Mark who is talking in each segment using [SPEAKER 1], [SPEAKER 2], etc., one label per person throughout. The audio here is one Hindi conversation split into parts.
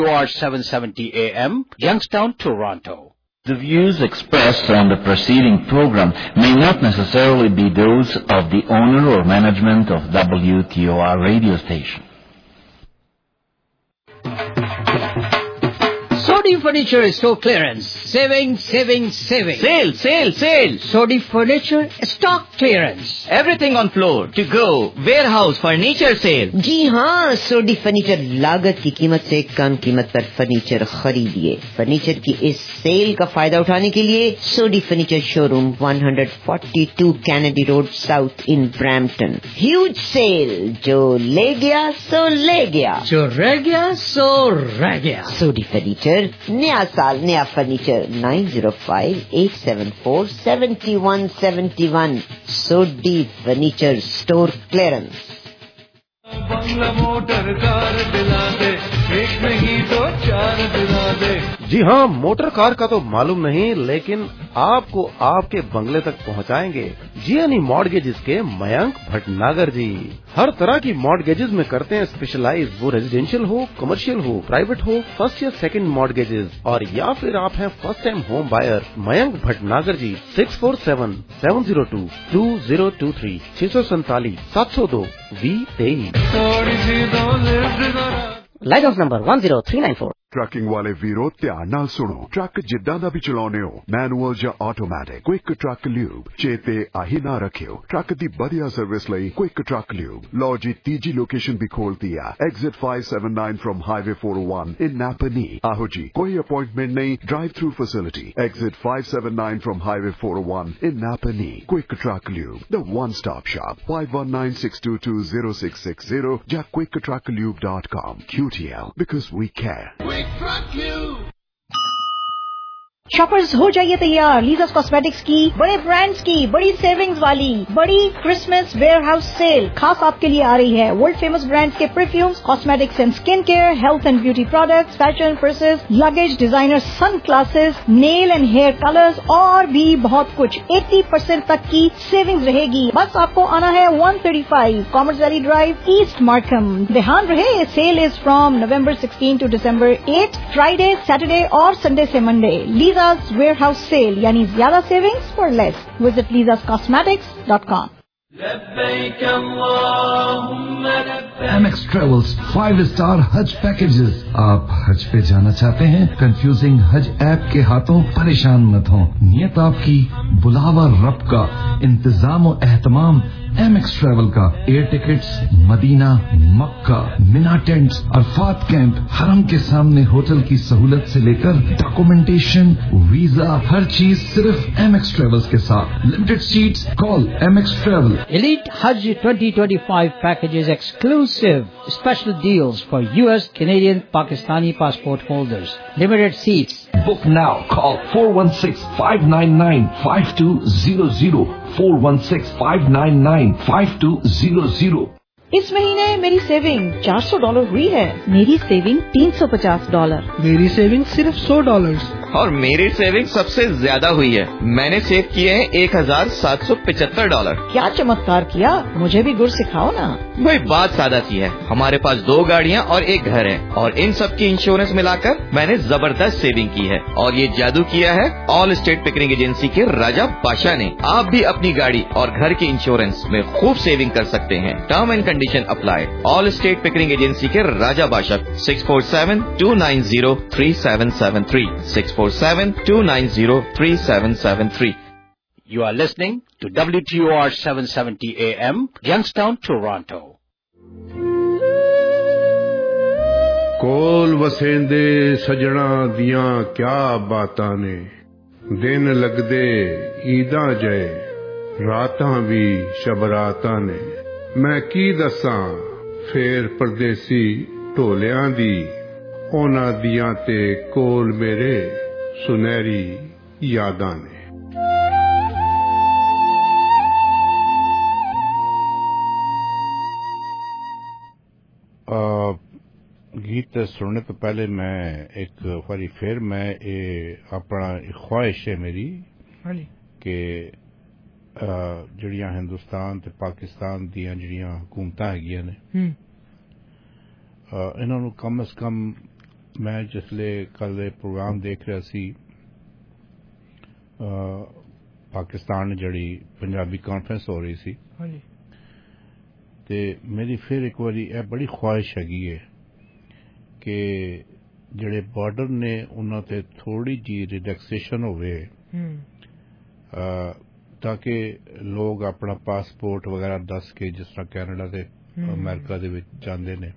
[SPEAKER 1] WTOR 770 AM, Youngstown, Toronto.
[SPEAKER 2] The views expressed on the preceding program may not necessarily be those of the owner or management of WTOR radio station.
[SPEAKER 3] Sodi Furniture Store Clearance. Saving.
[SPEAKER 4] Sale.
[SPEAKER 3] Sodi Furniture Stock Clearance.
[SPEAKER 4] Everything on floor, to go, warehouse, furniture sale.
[SPEAKER 5] जी हाँ, सोडी फर्नीचर लागत की कीमत से कम कीमत पर फर्नीचर खरीदिए। फर्नीचर की इस सेल का फायदा उठाने के लिए Sodhi furniture showroom 142 Kennedy road south in Brampton. Huge sale, जो ले गया सो ले गया,
[SPEAKER 3] जो रह गया सो रह गया।
[SPEAKER 5] सोडी फर्नीचर, नया साल नया furniture. 905-874-7171 Sodhi furniture store clearance.
[SPEAKER 6] बंगला मोटर कार दिला दे, एक नहीं तो चार दिला दे।
[SPEAKER 7] जी हाँ, मोटर कार का तो मालूम नहीं, लेकिन आपको आपके बंगले तक पहुँचाएंगे जीएनई मॉर्गेजेस के मयंक भटनागर जी। हर तरह की मॉर्गेजेस में करते हैं स्पेशलाइज, वो रेजिडेंशियल हो, कमर्शियल हो, प्राइवेट हो, फर्स्ट या सेकंड मॉर्गेजेस, और या फिर आप हैं first time home buyer. Mayank Bhatnagar ji 647-702-2023 647-702-2023।
[SPEAKER 5] Light off number 10394।
[SPEAKER 8] Trucking वाले वीरो ध्यान नाल सुनो। ट्रक जिद्दां दा भी चलाउने हो, मैनुअल या ऑटोमैटिक, क्विक ट्रक ल्यूब चेते आही ना रखियो। ट्रक दी बढ़िया सर्विस लई क्विक ट्रक ल्यूब। लो जी तीजी लोकेशन भी खोल दिया, exit 579 from highway 401 in Napanee. आहो जी, कोई अपॉइंटमेंट नहीं, drive through facility, exit 579 from highway 401 in Napanee. Quick truck lube, the one stop shop. 5196220660 या quicktrucklube.com। QTL, because we care.
[SPEAKER 9] Shoppers हो जाइए तैयार, लीज़ास कॉस्मेटिक्स की बड़े ब्रांड्स की बड़ी सेविंग्स वाली बड़ी क्रिसमस वेयरहाउस सेल खास आपके लिए आ रही है। वर्ल्ड फेमस ब्रांड्स के perfumes, cosmetics and skin care, health and beauty products, fashion, purses, luggage, designer sunglasses, nail and hair colours और भी बहुत कुछ। 80% तक की सेविंग्स रहेगी। बस आपको आना है 135 commerce valley drive, east Markham. ध्यान रहे, sale is from November 16 to December 8, Friday, Saturday और संडे से मंडे। लीज़ास वेयरहाउस सेल, यानी ज्यादा savings for less. Visit lizascosmetics.com।
[SPEAKER 10] Amex Travels 5-star हज पैकेजेस। आप हज पे जाना चाहते हैं? कंफ्यूजिंग हज ऐप के हाथों परेशान मत हो। नियत आपकी, बुलावा रब का, इंतजाम और एहतमाम Amex Travel का। Air tickets, Medina, Mecca, Mina tents, Arafat camp, हरम के सामने होटल की सहूलत से लेकर डॉक्यूमेंटेशन, वीजा, हर चीज सिर्फ Amex Travels के साथ। Limited seats, call Amex Travel।
[SPEAKER 3] Elite Hajj 2025 packages exclusive special deals for US, Canadian, Pakistani passport holders. Limited seats.
[SPEAKER 10] Book now. Call 416-599-5200. 416-599-5200.
[SPEAKER 9] इस महीने मेरी सेविंग $400 हुई है। मेरी सेविंग $350।
[SPEAKER 11] मेरी सेविंग सिर्फ $100।
[SPEAKER 4] और मेरी सेविंग सबसे ज्यादा हुई है। मैंने सेव किए हैं $1,775।
[SPEAKER 9] क्या चमत्कार किया, मुझे भी गुर सिखाओ ना।
[SPEAKER 4] भाई बात सादा सी है, हमारे पास 2 गाड़ियाँ और 1 घर है, और इन सब की इंश्योरेंस मिलाकर मैंने जबरदस्त सेविंग की है। और ये जादू किया है ऑल स्टेट पिकरिंग एजेंसी के राजा बादशाह ने। आप भी अपनी गाड़ी और घर के इंश्योरेंस में खूब सेविंग कर सकते हैं। Term and condition apply. Allstate Pickering agency के राजा बादशाह। 647-290-3773 647-290-3773।
[SPEAKER 1] You are listening to WTOR 770 AM, Youngstown, Toronto.
[SPEAKER 12] कोल वसेंदे सजना दियां क्या बातां ने, दिन लगदे ईदां जय, रातां भी शबरातां ने। मैं की दसां फेर परदेसी ढोलियां दी, ओना दियां ते कोल मेरे सुनहरी यादां ने। गीत सुनने तो पहले मैं एक बारी फिर मैं अपना ख्वाहिश है मेरी कि जड़ियां हिंदुस्तान ते पाकिस्तान दियां जड़ियां हुकूमतां हैगियां ने इन्हां नूं कम अज कम मैं जिसले कल प्रोग्राम देख रहा सी पाकिस्तान जड़ी पंजाबी कॉन्फ्रेंस हो रही सी ते मेरी फिर एक बारी यह बड़ी ख्वाहिश हैगी है कि जड़े बॉर्डर ने उन्होंने ते थोड़ी जी रिलैक्सेशन होवे ताकि लोग अपना पासपोर्ट वगैरह दस के जिस तरह कैनेडा ते अमेरिका दे विच जांदे ने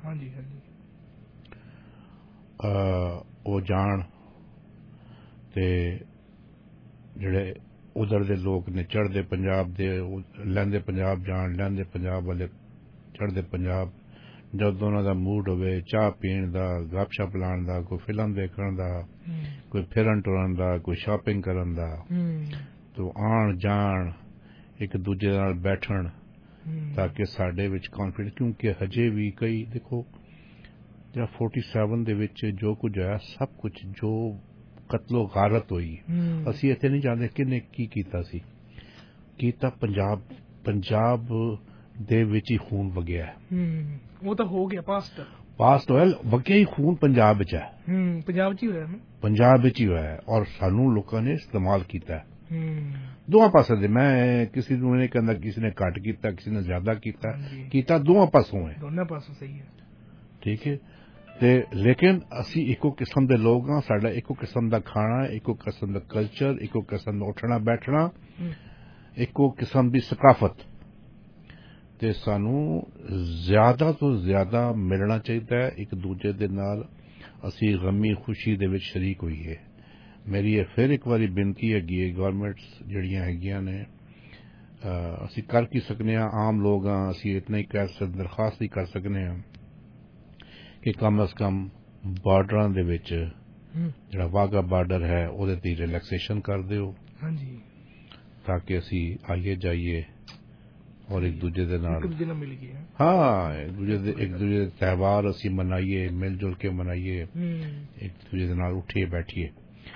[SPEAKER 12] वो जान ते जड़े उधर दे लोग ने चढ़दे पंजाब दे लैंदे पंजाब जान लैंदे पंजाब वाले चढ़दे पंजाब जब उन्हों दा मूड होवे चाह पीण दा गपशप लाण दा कोई फिल्म देखण दा कोई फिरन टुरन दा कोई शॉपिंग करन दा तो आण जान एक दूजे नाल बैठण ताकि साडे विच कॉन्फिडेंस क्योंकि हजे भी कई देखो या 47 दे विच जो कुछ होया सब कुछ जो कत्लो गारत हुई असी इत्थे नहीं जानते किने की कीता सी कीता पंजाब दे विच ही खून वगया
[SPEAKER 11] वो तो हो गया
[SPEAKER 12] पास्ट होया वगया ही खून पंजाब विच है पंजाब विच ही होया और सानू लोकां ने इस्तेमाल कीता है दोवां पासे दे मैं किसी नूं नहीं कहंदा किसी ने घट कीता किसी ने ज्यादा कीता दोवां पासों है
[SPEAKER 11] दोनों पासों सही है
[SPEAKER 12] ठीक है ते लेकिन असी एको किस्म दे लोग हां साडा एको किस्म दा खाना एको किस्म दा कल्चर एको किस्म दा उठना बैठना एको किस्म दी सकाफत ते सानू ज्यादा तो ज्यादा मिलना चाहिए एक दूजे दे नाल असी गमी खुशी दे विच शरीक होईए मेरी ये फिर एक बारी बेनती हैगी है गवर्नमेंट्स जड़ियां हैगियां ने असी कर की सकने आम लोग हां असी इतना ही दरखास्त ही कर सकने कि कम अज कम बार्डरां दे विच जेड़ा वाघा बार्डर है ओदे ते रिलैक्सेशन कर दिओ ताकि असी आइए जाइए और एक दूजे दे नाल हाँ एक दूजे दे त्यौहार असी मनाइए मिलजुल के मनाइए एक दूजे दे नाल उठिए बैठिए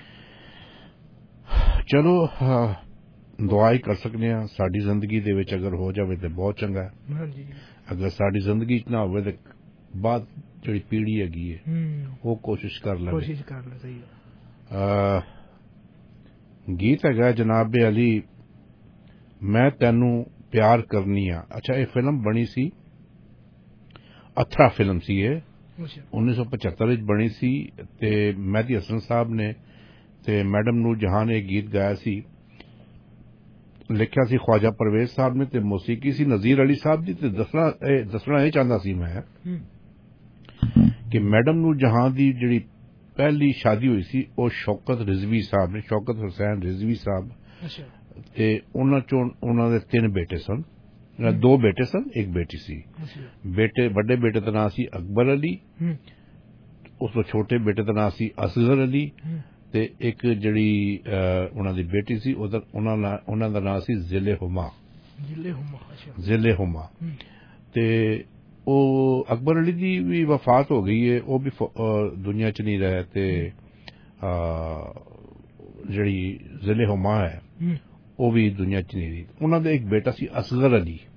[SPEAKER 12] चलो दुआ ही कर सकने साडी जिंदगी दे विच अगर हो जावे तो बहुत चंगा है अगर साडी जिंदगी च ना होवे तो बाद जड़ी पीढ़ी हैगी है वो कोशिश कर ले सही गीत है जनाब अली मैं तेनू प्यार करनी आ अच्छा ये फिल्म बनी सी अथरा फिल्म सी ये 1975 विच बनी सी ते मेहदी हसन साहब ने ते मैडम नूर जहां ने गीत गाया सी लिखिया सी ख्वाजा परवेज साहब ने ते मौसीकी सी नजीर अली साहब दी ते दसना ये चाहता सी मैं कि मैडम नूर जहां दी जिहड़ी पहली शादी हुई सी वो शौकत रिजवी साहब ने शौकत हुसैन रिजवी साहब ते उन्हां चों उन्हां दे 3 बेटे सन 2 बेटे सन एक बेटी सी बेटे बड़े बेटे दा नाम सी अकबर अली उस तो छोटे बेटे दा नाम सी असगर अली ते एक जड़ी उन्हां दी बेटी सी उन्हां दा नाम सी जिले हुमा ते ओ अकबर अली दी भी वफात हो गई है वो भी दुनिया च नहीं रहे ते जड़ी जिले हुमा है वो भी दुनिया च नहीं रही उन्हां दा एक बेटा सी असगर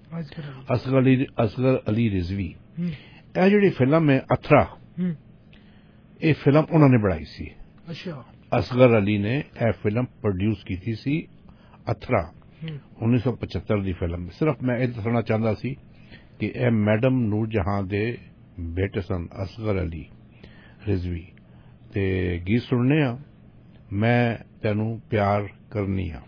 [SPEAKER 12] अली रिजवी यह जड़ी फिल्म है अथरा ये फिल्म उन्होंने बनाई सी असगर अली ने यह फिल्म प्रोड्यूस की थी सी अथरा 1975 दी फिल्म सिर्फ मैं ये दसना चाहता सी कि यह मैडम नूर जहां दे बेटे सन असगर अली रिजवी ते गीत सुनने मैं तेनू प्यार करनी आ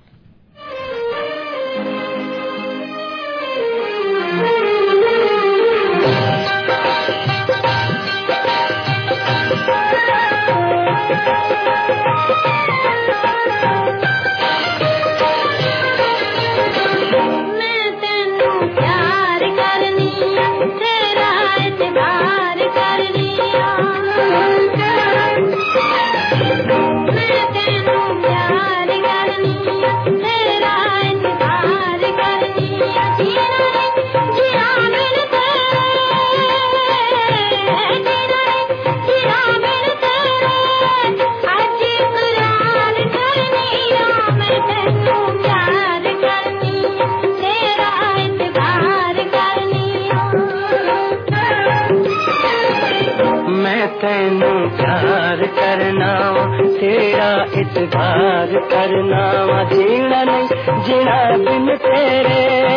[SPEAKER 13] करना तेरा इतबार करना जीना नहीं जीना बिन तेरे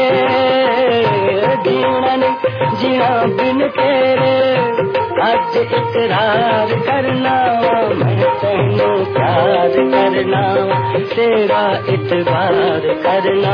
[SPEAKER 13] जीना नहीं जीना बिन तेरे अज इकरार करना मैं तेनू प्यार करना तेरा इतबार करना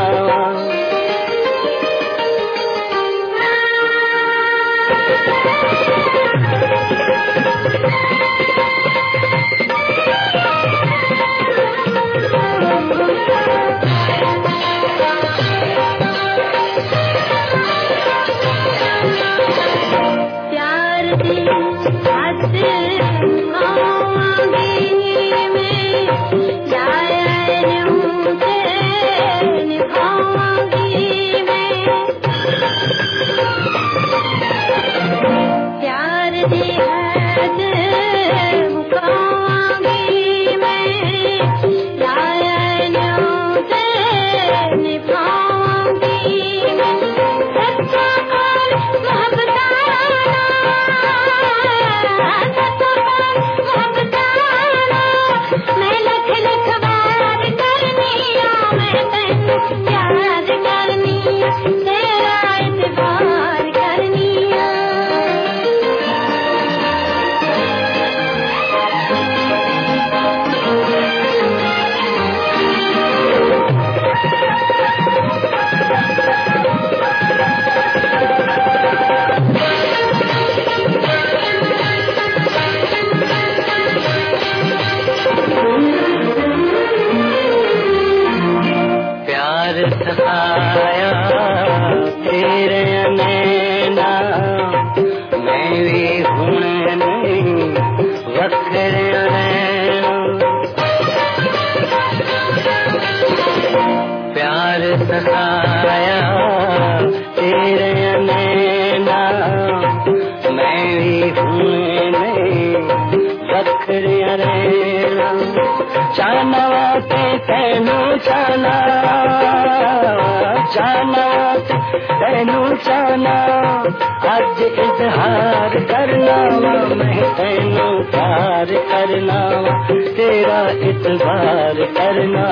[SPEAKER 13] अज इजहार करना मैं तेनू प्यार करना तेरा इतबार करना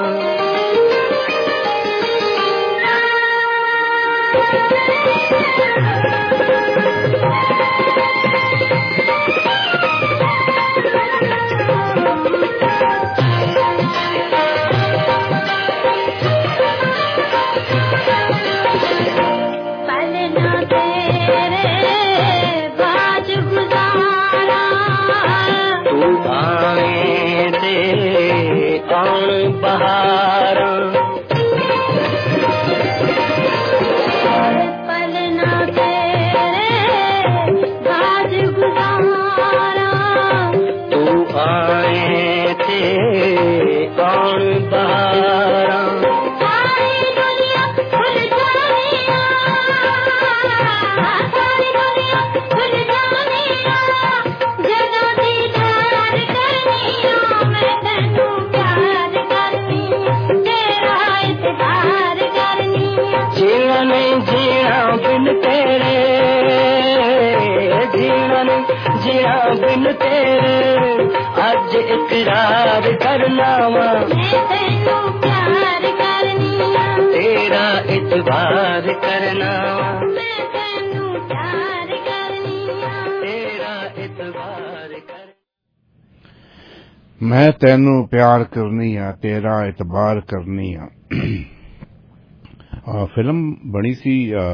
[SPEAKER 13] बिन तेरे अज इकरार करना प्यार करना तेरा इतबार करना प्यार करना तेरा इतबार कर
[SPEAKER 12] मैं तेनू प्यार करनी आ तेरा इतबार करनी आ फिल्म बनी सी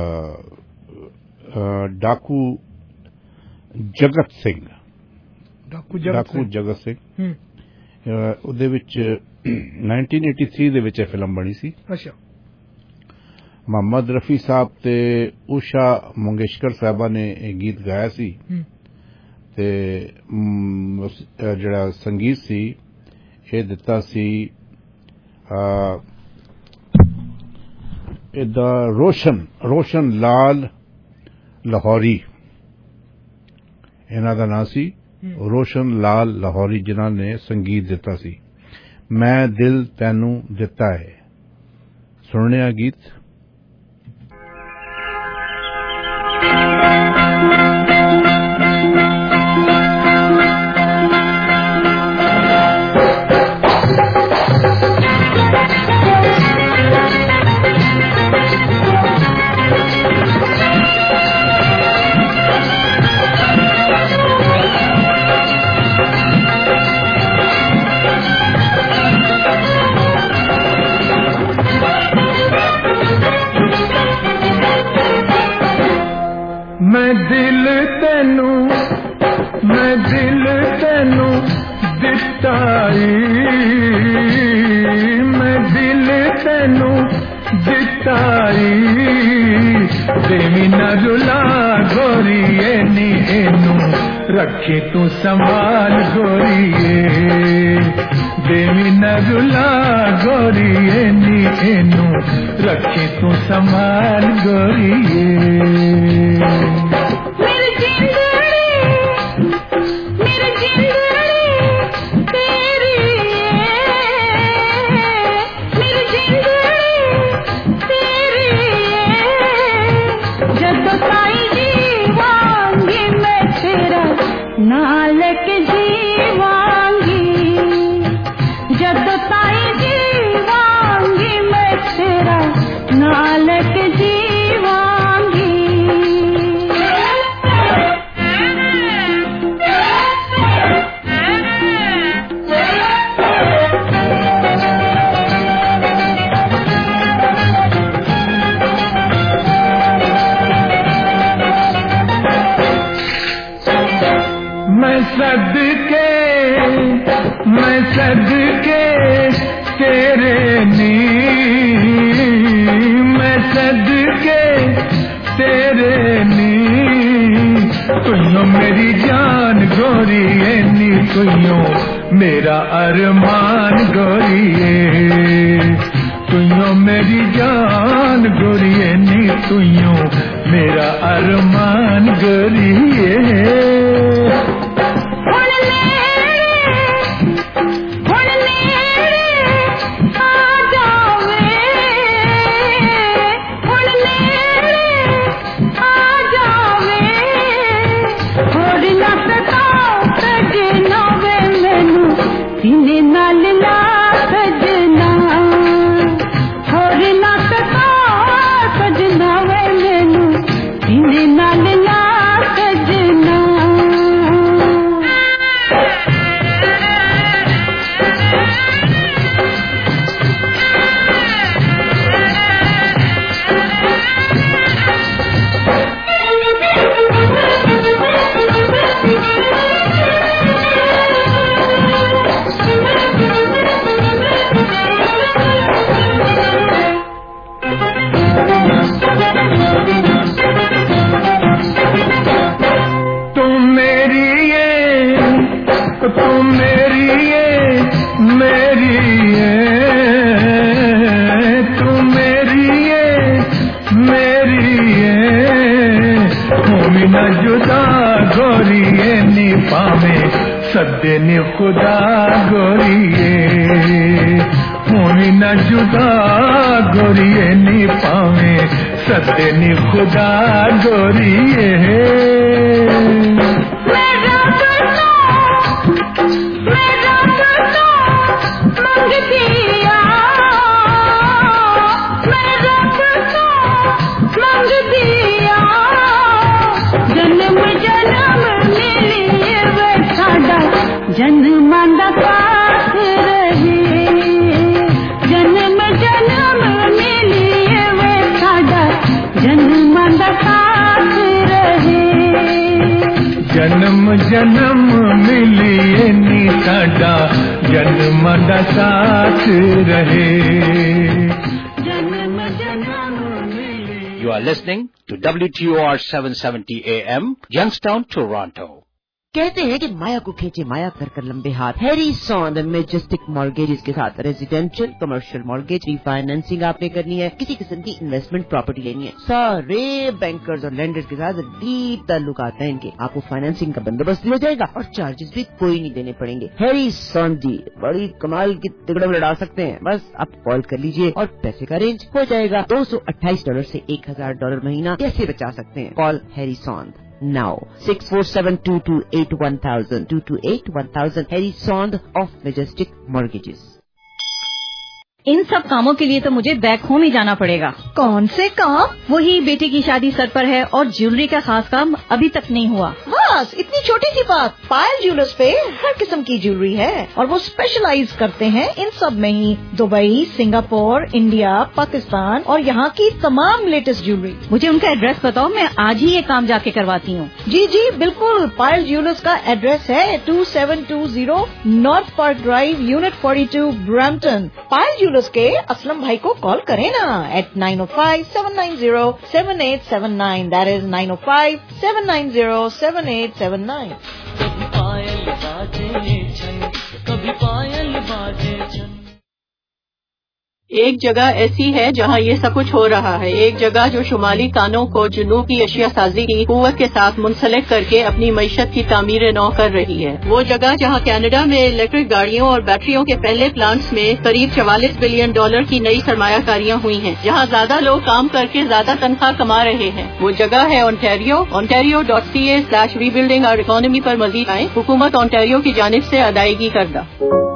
[SPEAKER 12] डाकू जगत सिंह डाकू जगत सिंह ਉਹਦੇ ਵਿੱਚ 1983 ਦੇ ਵਿੱਚ ਫਿਲਮ ਬਣੀ ਸੀ।
[SPEAKER 11] ਅੱਛਾ।
[SPEAKER 12] ਮੁਹੰਮਦ ਰਫੀ ਸਾਹਿਬ ਤੇ ਊਸ਼ਾ ਮੰਗੇਸ਼ਕਰ ਸਾਹਿਬਾ ਨੇ ਇਹ ਗੀਤ ਗਾਇਆ ਸੀ ਤੇ ਜਿਹੜਾ ਸੰਗੀਤ ਸੀ ਇਹ ਦਿੱਤਾ ਸੀ ਇਹਦਾ ਰੋਸ਼ਨ ਲਾਲ ਲਾਹੌਰੀ ਇਹਨਾਂ ਦਾ ਨਾਂ ਸੀ रोशन लाल लाहौरी जिन्हां ने संगीत दिता सी। मैं दिल तैनू दिता है सुनने आ गीत।
[SPEAKER 6] जिताई मैं दिल तेनू जिताई देवी न रुला गोरिए नी एनू रखी तू संभाल गोरिए देवी न रुला गोरिए नी एनू रखी तू संभाल गोरिए मैं सदके तेरे नी मैं सदके तेरे नी तुइयो मेरी जान गोरिए नी तुइयो मेरा अरमान गोरिए तुइयो मेरी जान गोरिए नी तुइयो मेरा अरमान गोरिए सदे ने खुदा गोरिए होनी न जुदा गोरिए नी पावे सदे ने खुदा गोरिए
[SPEAKER 14] जन्मांदा साथ रहे जन्म जन्म मिलिए वे साडा जन्मांदा साथ रहे
[SPEAKER 6] जन्म जन्म मिलिए नी साडा जन्मांदा साथ रहे
[SPEAKER 14] जन्म जन्म मिलिए
[SPEAKER 1] You are listening to WTOR 770 AM, Youngstown, Toronto.
[SPEAKER 5] कहते हैं कि माया को खींचे माया कर कर लंबे हाथ। हैरी सॉन्द मेजेस्टिक मॉर्गेजेस के साथ रेजिडेंशियल कमर्शियल मॉर्गेज रीफाइनेंसिंग आपने करनी है, किसी किस्म की इन्वेस्टमेंट प्रॉपर्टी लेनी है, सारे बैंकर्स और लेंडर्स के साथ डीप ताल्लुकात हैं इनके। आपको फाइनेंसिंग का बंदोबस्त भी हो जाएगा और चार्जेस भी कोई नहीं देने पड़ेंगे। हैरी सॉन्द जी बड़ी कमाल की तिगड़म लड़ा सकते हैं, बस आप कॉल कर लीजिए और पैसे का अरेंज हो जाएगा। $228 से $1000 महीना कैसे बचा सकते हैं? Call Harry Sond now 647-228-1000 228-1000 Harry Sond of Majestic Mortgages.
[SPEAKER 15] इन सब कामों के लिए तो मुझे बैक होम ही जाना पड़ेगा।
[SPEAKER 9] कौन से काम?
[SPEAKER 15] वही बेटी की शादी सर पर है और ज्वेलरी का खास काम अभी तक नहीं हुआ।
[SPEAKER 9] बस इतनी छोटी सी बात। पायल ज्वेलर्स पे हर किस्म की ज्वेलरी है और वो स्पेशलाइज करते हैं इन सब में ही। दुबई, सिंगापुर, इंडिया, पाकिस्तान और यहाँ की तमाम लेटेस्ट ज्वेलरी।
[SPEAKER 15] मुझे उनका एड्रेस बताओ, मैं आज ही ये काम जाके करवाती हूँ।
[SPEAKER 9] जी जी बिल्कुल। पायल ज्वेलर्स का एड्रेस है 2720 north park drive, unit 42, Brampton. Payal jewellers के असलम भाई को कॉल करें ना at 905-790-7879। That is 905-790-7879।
[SPEAKER 13] कभी पायल बाजे छन, कभी पायल बाजे छन।
[SPEAKER 16] एक जगह ऐसी है जहाँ ये सब कुछ हो रहा है। एक जगह जो शुमाली कानों को जुनूब की अशिया साजी की कुव्वत के साथ मुंसलिक करके अपनी मईशत की तामीर नौ कर रही है। वो जगह जहाँ कनाडा में इलेक्ट्रिक गाड़ियों और बैटरियों के पहले प्लांट्स में करीब $44 बिलियन की नई सरमायाकारियां हुई हैं, जहाँ ज्यादा लोग काम करके ज्यादा तनख्वाह कमा रहे हैं। वो जगह है ओंटारियो। ontario.ca/rebuilding our economy पर मजीद आए। हुकूमत ओंटारियो की जानिब से अदायगी करदा।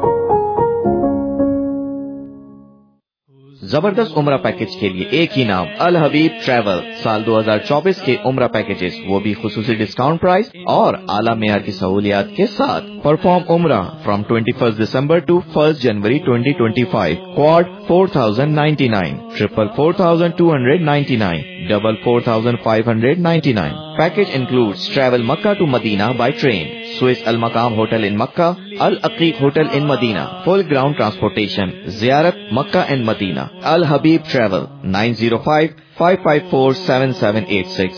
[SPEAKER 4] जबरदस्त उम्रा पैकेज के लिए एक ही नाम, अल हबीब ट्रैवल। साल 2024 के उम्रा पैकेजेस, वो भी खुसूसी डिस्काउंट प्राइस और आला मेयार की सहूलियात के साथ। परफॉर्म उम्रा from 21 December to 1 January 2025। Quad 4099, triple 4299, double 4599। Package includes travel Makkah to Medina by train, Swiss Al Maqam Hotel in Makkah, Al Aqiq Hotel in Medina, full ground transportation, Ziyarat Makkah and Medina. Al Habib Travel 905-554-7786,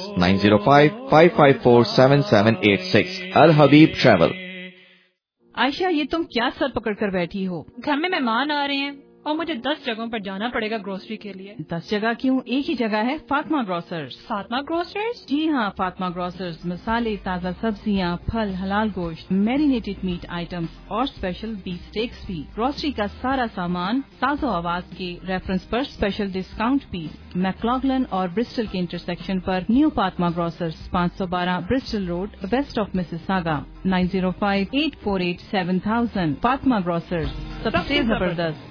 [SPEAKER 4] 905-554-7786. Al Habib Travel.
[SPEAKER 17] Ayesha, ये तुम क्या सर पकड़ कर बैठी हो? घर में मेहमान आ रहे हैं और मुझे 10 जगहों पर जाना पड़ेगा ग्रोसरी के लिए।
[SPEAKER 15] 10 जगह क्यों? एक ही जगह है, फातिमा ग्रोसर्स।
[SPEAKER 17] फातिमा ग्रोसर्स?
[SPEAKER 15] जी हाँ, फातिमा ग्रोसर्स मसाले, ताज़ा सब्जियाँ, फल, हलाल गोश्त, मैरिनेटेड मीट आइटम्स और स्पेशल बीफ स्टेक्स भी। ग्रोसरी का सारा सामान साजो आवाज के रेफरेंस पर स्पेशल डिस्काउंट भी। मैक्लॉगलन और ब्रिस्टल के इंटरसेक्शन पर new Fatima grocers, 512 Bristol road, west of Mississauga, 905-848-7000। Fatima grocers, सबसे जबरदस्त।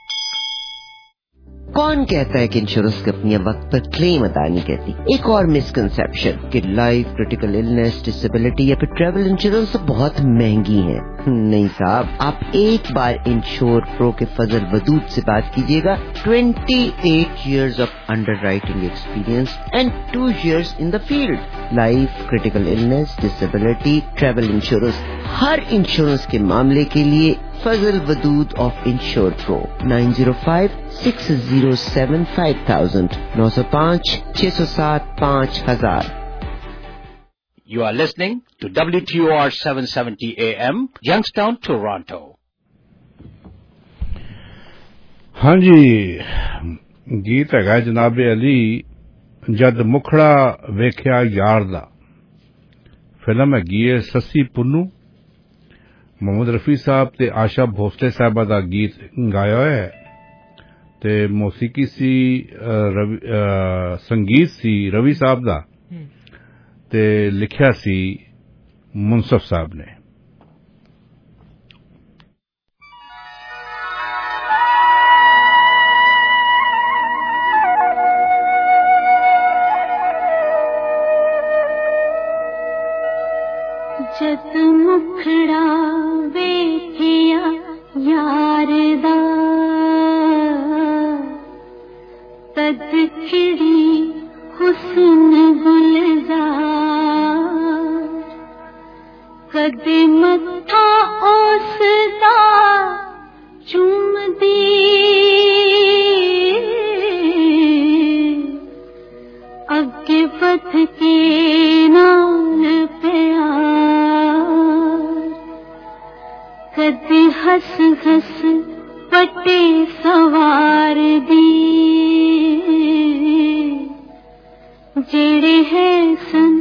[SPEAKER 5] कौन कहता है कि इंश्योरेंस कंपनियां वक्त पर क्लेम अदा नहीं करती? एक और मिसकंसेप्शन कि लाइफ, क्रिटिकल इलनेस, डिसेबिलिटी या फिर ट्रैवल इंश्योरेंस बहुत महंगी है। नहीं साहब, आप एक बार इंश्योर प्रो के फजल वदूद से बात कीजिएगा। 28 years of underwriting experience and 2 years in the field. Life, critical illness, disability, travel insurance, हर इंश्योरेंस के मामले के लिए Fazal Wadood of insure pro 905-607-5000, 905-607-5000।
[SPEAKER 1] You are listening to WTOR 770 AM, Youngstown, Toronto.
[SPEAKER 12] हाँ जी, गीत है जनाबे अली जद मुखड़ा वेख्या यार दा। फिल्म हैगी है सस्सी पुन्नू। मोहम्मद रफी साहब ते आशा भोसले साहबा दा गीत गाया है ते मौसीकी सी संगीत सी रवि साहब दा ते लिखिया सी मुनसफ साहब ने।
[SPEAKER 14] जद मुखड़ा वेखिया यार दा तद खिड़ी हुस्न गुलजार कदे मत्था उसदा चुमदी अगे बध के नाल प्यार कदे हस हस पटे सवार दी जेड़े है सन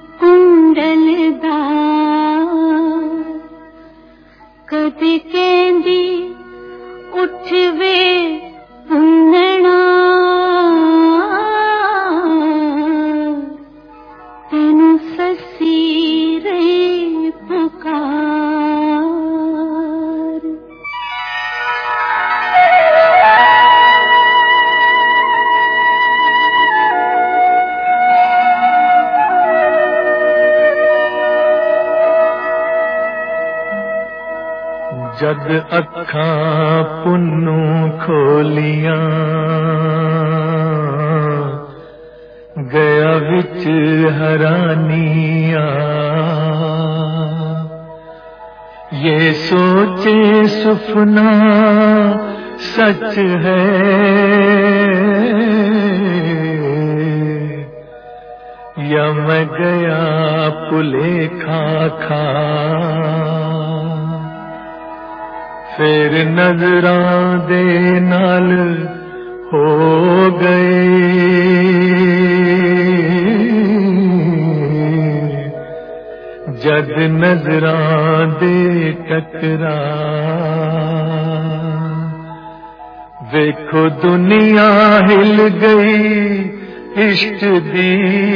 [SPEAKER 14] कुंडलदार कदे कहंदी उठ वे पुन्नना तेनू ससी रे पुकार
[SPEAKER 6] जद अखां पुन्नू खोलियां गया विच हरानियां ये सोचे सुपना सच है या मैं गया भुलेखा खा फिर नजरां दे नाल हो गए जद नजरां दे टकरा देखो दुनिया हिल गई इश्क दी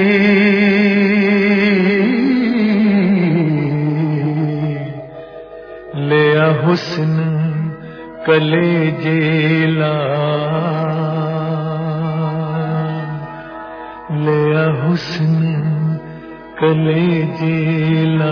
[SPEAKER 6] लिया हुस्न कलेजे ला लिया हुस्न कलेजे ला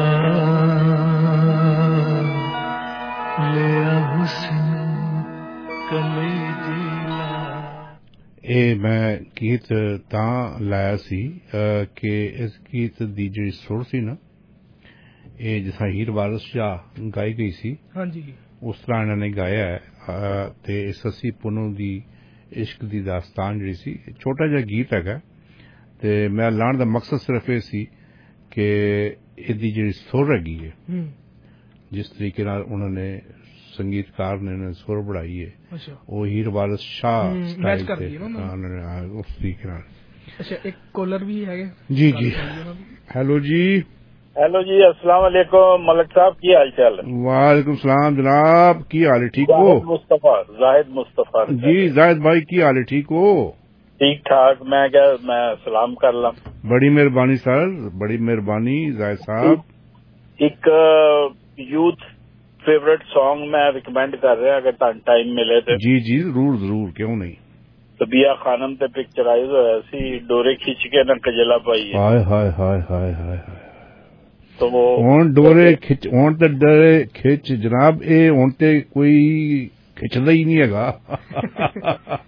[SPEAKER 6] लिया हुस्न कलेजे ला।
[SPEAKER 12] ਇਹ ਮੈਂ ਗੀਤ ਤਾਂ ਲਾਇਆ ਸੀ ਕਿ ਇਸ ਗੀਤ ਦੀ ਜਿਹੜੀ ਸੁਰ ਸੀ ਨਾ ਇਹ ਜਿਸ ਤਰ੍ਹਾਂ ਹੀਰ ਵਾਰਿਸ ਸ਼ਾਹ ਗਾਈ ਗਈ ਸੀ
[SPEAKER 11] ਹਾਂਜੀ
[SPEAKER 12] ਉਸ ਤਰ੍ਹਾਂ ਇਹਨਾਂ ਨੇ ਗਾਇਆ ਹੈ ਤੇ ਸੱਸੀ ਪੁੰਨੂ ਦੀ ਇਸ਼ਕ ਦੀ ਦਾਸਤਾਨ ਜਿਹੜੀ ਸੀ ਛੋਟਾ ਜਿਹਾ ਗੀਤ ਹੈਗਾ ਤੇ ਮੈਂ ਲਾਉਣ ਦਾ ਮਕਸਦ ਸਿਰਫ ਇਹ ਸੀ ਕਿ ਇਹਦੀ ਜਿਹੜੀ ਸੁਰ ਹੈਗੀ ਹੈ ਜਿਸ ਤਰੀਕੇ ਨਾਲ ਉਹਨਾਂ ਨੇ संगीतकार ने सुर बढ़ाई है
[SPEAKER 11] अच्छा
[SPEAKER 12] वो हीर वारिस शाह
[SPEAKER 11] मैच कर दिए ना
[SPEAKER 12] उस तरीके नाल।
[SPEAKER 11] अच्छा एक कॉलर भी है
[SPEAKER 12] जी जी हेलो जी
[SPEAKER 18] अस्सलाम वालेकुम मलिक साहब की हाल चाल है?
[SPEAKER 12] वालेकुम सलाम जनाब की हाल है ठीक हो?
[SPEAKER 18] जाहिद मुस्तफा
[SPEAKER 12] जी जाहिद भाई की हाल है ठीक हो?
[SPEAKER 18] ठीक ठाक मैं सलाम कर ला।
[SPEAKER 12] बड़ी मेहरबानी सर बड़ी मेहरबानी जाहिद साहब।
[SPEAKER 18] एक यूथ फेवरेट सॉन्ग मैं रिकमेंड कर रहा अगर टाइम मिले तो।
[SPEAKER 12] जी जी जरूर जरूर क्यों नहीं।
[SPEAKER 18] तबिया खानम ते पिक्चराइज होया सी डोरे खिंच के ना कजला पाई है।
[SPEAKER 12] हाय हाय हाय हाय हाय
[SPEAKER 18] तो
[SPEAKER 12] हुण डोरे खिंच हुण ते डोरे खिंच जनाब ए हुण ते कोई खिंचदा ही नहीं हैगा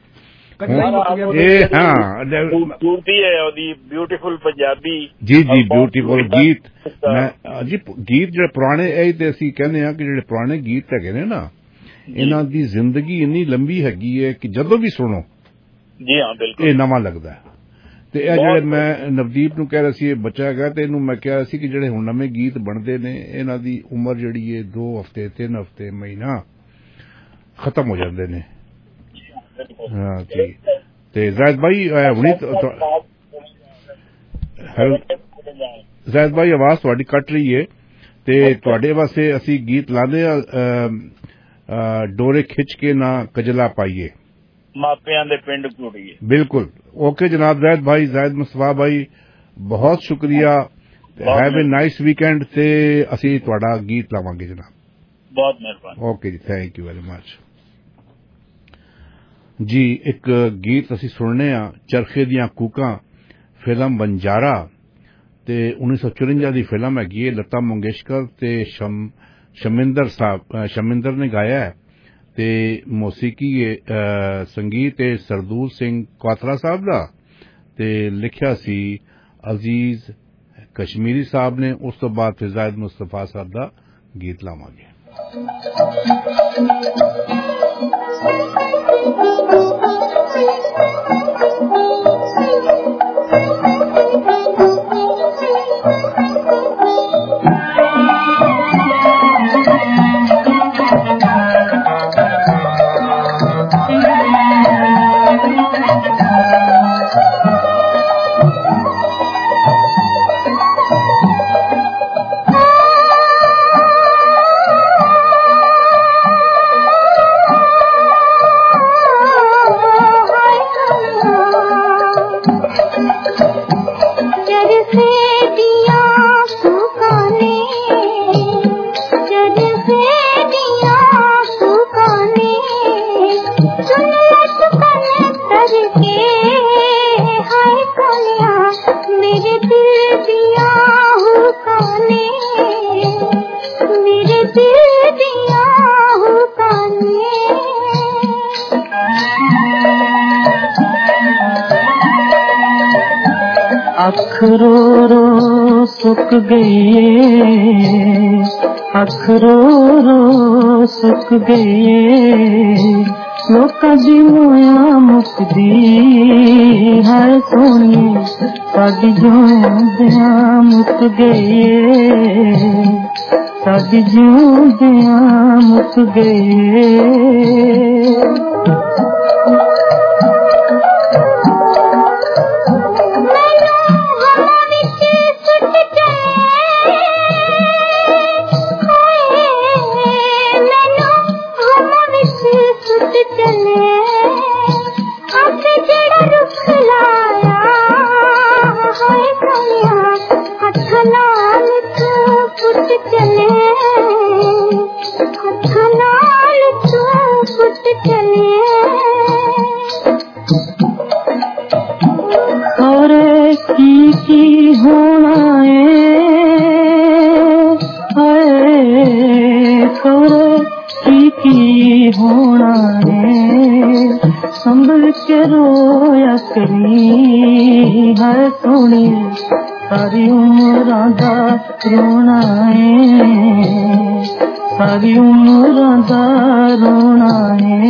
[SPEAKER 18] खूबसूरती है ओदी ब्यूटीफुल पंजाबी
[SPEAKER 12] जी जी ब्यूटीफुल गीत जी गीत ਜਿਹੜੇ ਪੁਰਾਣੇ ਇਹ ਤੇ ਅਸੀਂ ਕਹਿੰਦੇ ਆ ਕਿ ਜਿਹੜੇ ਪੁਰਾਣੇ ਗੀਤ ਹੈਗੇ ਨੇ ਨਾ ਇਹਨਾਂ ਦੀ ਜ਼ਿੰਦਗੀ ਇੰਨੀ ਲੰਬੀ ਹੈਗੀ ਹੈ ਕਿ ਜਦੋਂ ਵੀ ਸੁਣੋ
[SPEAKER 18] ਜੀ ਹਾਂ ਬਿਲਕੁਲ ਇਹ
[SPEAKER 12] ਨਵਾਂ ਲੱਗਦਾ ਤੇ ਇਹ ਜਿਹੜੇ ਮੈਂ ਨਵਦੀਪ ਨੂੰ ਕਹਿ ਰਿਹਾ ਸੀ ਇਹ ਬੱਚਾ ਹੈਗਾ ਤੇ ਇਹਨੂੰ ਮੈਂ ਕਿਹਾ ਸੀ ਕਿ ਜਿਹੜੇ ਹੁਣ ਨਵੇਂ ਗੀਤ ਬਣਦੇ ਨੇ ਇਹਨਾਂ ਦੀ ਉਮਰ ਜਿਹੜੀ ਹੈ 2 ਹਫ਼ਤੇ 3 ਹਫ਼ਤੇ ਮਹੀਨਾ ਖਤਮ ਹੋ ਜਾਂਦੇ ਨੇ। हाँ जी ते जायद भाई हुणी जायद भाई आवाज थोड़ी कट रही है ते तुहाडे वास्ते असी गीत लाने डोरे खिंच के ना कजला पाइए
[SPEAKER 18] मापियां दे पिंड कुड़िए।
[SPEAKER 12] बिल्कुल ओके जनाब जायद भाई जायद मुस्तफा भाई बहुत शुक्रिया हैव ए नाइस वीकेंड ते असी तुहाडा गीत लावांगे जनाब
[SPEAKER 18] बहुत मेहरबानी।
[SPEAKER 12] ओके जी थैंक यू वेरी मच जी। एक गीत असी सुनने चरखे दियां कूकां फिल्म बंजारा ते 1954 दी फिल्म हैगी लता मंगेशकर ते शमिंदर ने गाया है ते मौसीकी संगीत सरदूल सिंह कोतरा साहब दा ते लिखिया सी अजीज कश्मीरी साहब ने। उस तो बाद फिर जायद मुस्तफा साहब दा गीत लावांगे।
[SPEAKER 14] रो रो सुख गए, अख रो रो सुख गए, लोकां दी मोया मुकदी है सोनी, साडी जिउंदियां मुक गए, साडी जिउंदियां मुक गए। संभल के रोया करी है सोनी, सारी उम्र दा रोना है, सारी उम्र दा रोना है।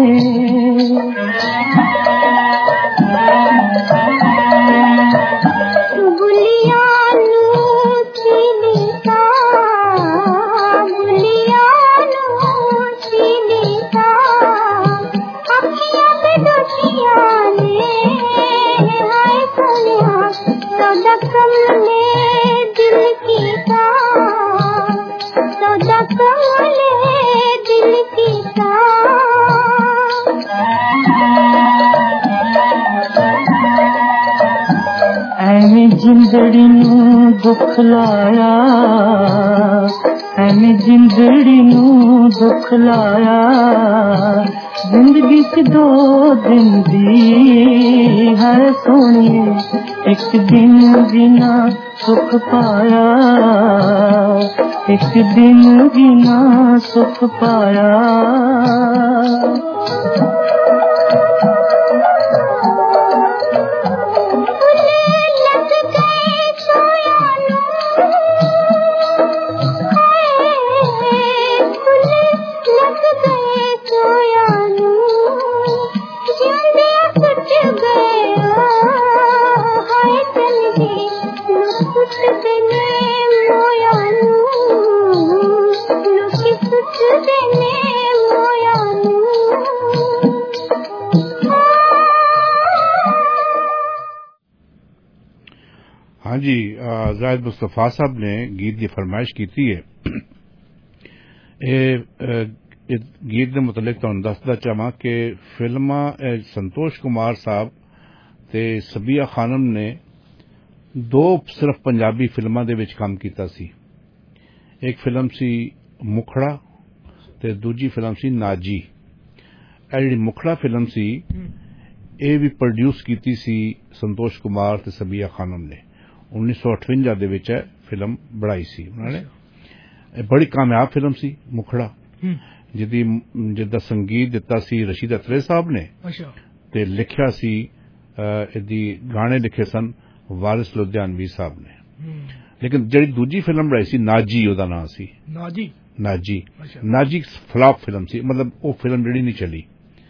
[SPEAKER 14] जिंदड़ी नू दुख लाया, ऐने जिंदड़ी नू दुख लाया, जिंदगी च 2 दिन दी है सोनिए, एक दिन बिना सुख पाया, एक दिन बिना सुख पाया।
[SPEAKER 12] हाँ जी, जाहिद मुस्तफा साहब ने गीत की फरमाइश की थी। गीत के मुतलिक तुहानू दसदा चाहां कि फिल्मां संतोष कुमार साहब ते सबिया खानम ने 2 सिर्फ पंजाबी फिल्मां दे विच काम कीता सी। एक फिल्म सी मुखड़ा ते दूजी फिल्म सी नाजी। जिहड़ी मुखड़ा फिल्म सी ये भी प्रोड्यूस कीती सी संतोष कुमार ते सबिया खानम ने। 1958 दे विच फिल्म बनाई सी उन्होंने। बड़ी कामयाब फिल्म सी मुखड़ा, जिदा संगीत दिता सी रशीद अत्रे साहब ने ते लिखिया सी गाने लिखे सन वारिस लुधियानवी साहब ने। लेकिन जिहड़ी दूजी फिल्म बनाई सी नाजी, ओदा नाम सी नाजी फ्लॉप फिल्म सी, मतलब वो फिल्म जिहड़ी नहीं चली,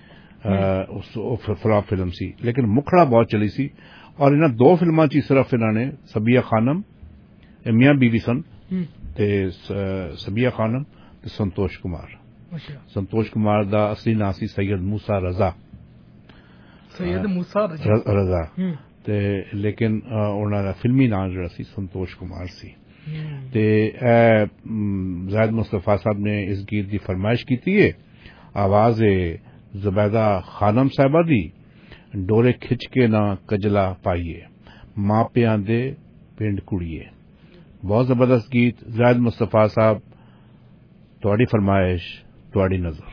[SPEAKER 12] फ्लॉप फिल्म सी। लेकिन मुखड़ा बहुत चली सी। और इन्हां 2 फिल्मां च सिर्फ इन्होंने सबिया खानम मियां बीवी सन ते सबिया खानम ते संतोष कुमार। संतोष कुमार दा असली नाम सी सैयद मूसा रजा, रजा ते लेकिन उन्हां दा फिल्मी नाम जिहड़ा सी संतोष कुमार सी। ते जाहिद मुस्तफा साहब ने इस गीत की फरमाइश की थी। आवाज जुबैदा खानम साहिबा दी। डोरे खिच के ना कजला पाइए, मापियां दे पिंड कुड़िए। बहुत जबरदस्त गीत। जाहिद मुस्तफा साहब, तुहाडी फरमाइश, तुहाडी नजर।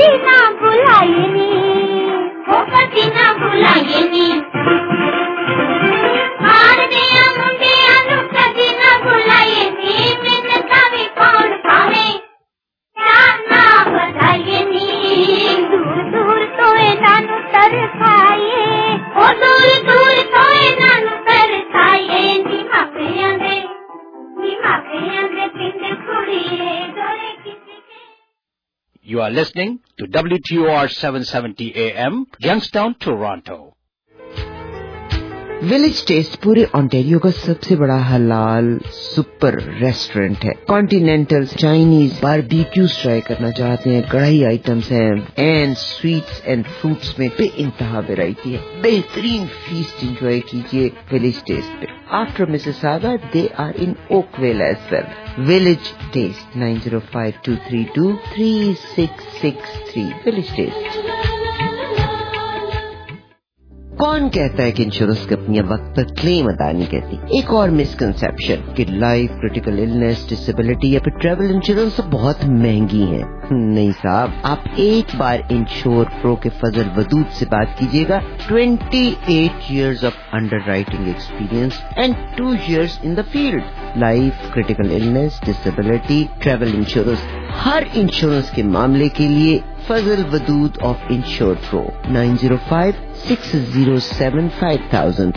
[SPEAKER 19] ना भुलाए नी, वो कदी ना भुलाए नी, मार दिया मुंडे अनु कदी ना भुलाए नी, मैंने कभी कौन पावे ना बताए नी, दूर दूर तो नानु तरसाए, ओ दूर दूर तो नानु तरसाए, नी मापे अंदे पिंड खुड़िए डोरे किसी के.
[SPEAKER 1] You are listening to WTOR 770 AM, Youngstown, Toronto.
[SPEAKER 5] Village taste पूरे ऑन्टेरियो का सबसे बड़ा हलाल सुपर रेस्टोरेंट है. कॉन्टिनेंटल, चाइनीज, बारबेक्यूज ट्राई करना चाहते हैं, कढ़ाई आइटम्स हैं, एंड स्वीट्स एंड फ्रूट्स में बेइंतहा वैरायटी है. बेहतरीन फीस्ट एंजॉय कीजिए विलेज टेस्ट पे. After Mississauga they are in Oakville as well. Village taste 9052323663. Village taste. कौन कहता है कि इंश्योरेंस कंपनियां वक्त पर क्लेम अदा नहीं करती? एक और मिसकंसेप्शन कि लाइफ, क्रिटिकल इलनेस, डिसेबिलिटी या फिर ट्रैवल इंश्योरेंस बहुत महंगी हैं. नहीं साहब, आप एक बार इंश्योर प्रो के फजल वदूद से बात कीजिएगा. 28 years of underwriting experience and 2 years in the field. Life, critical illness, disability, travel insurance, हर इंश्योरेंस के मामले के लिए Fazal Wadood of insure pro. 9056075000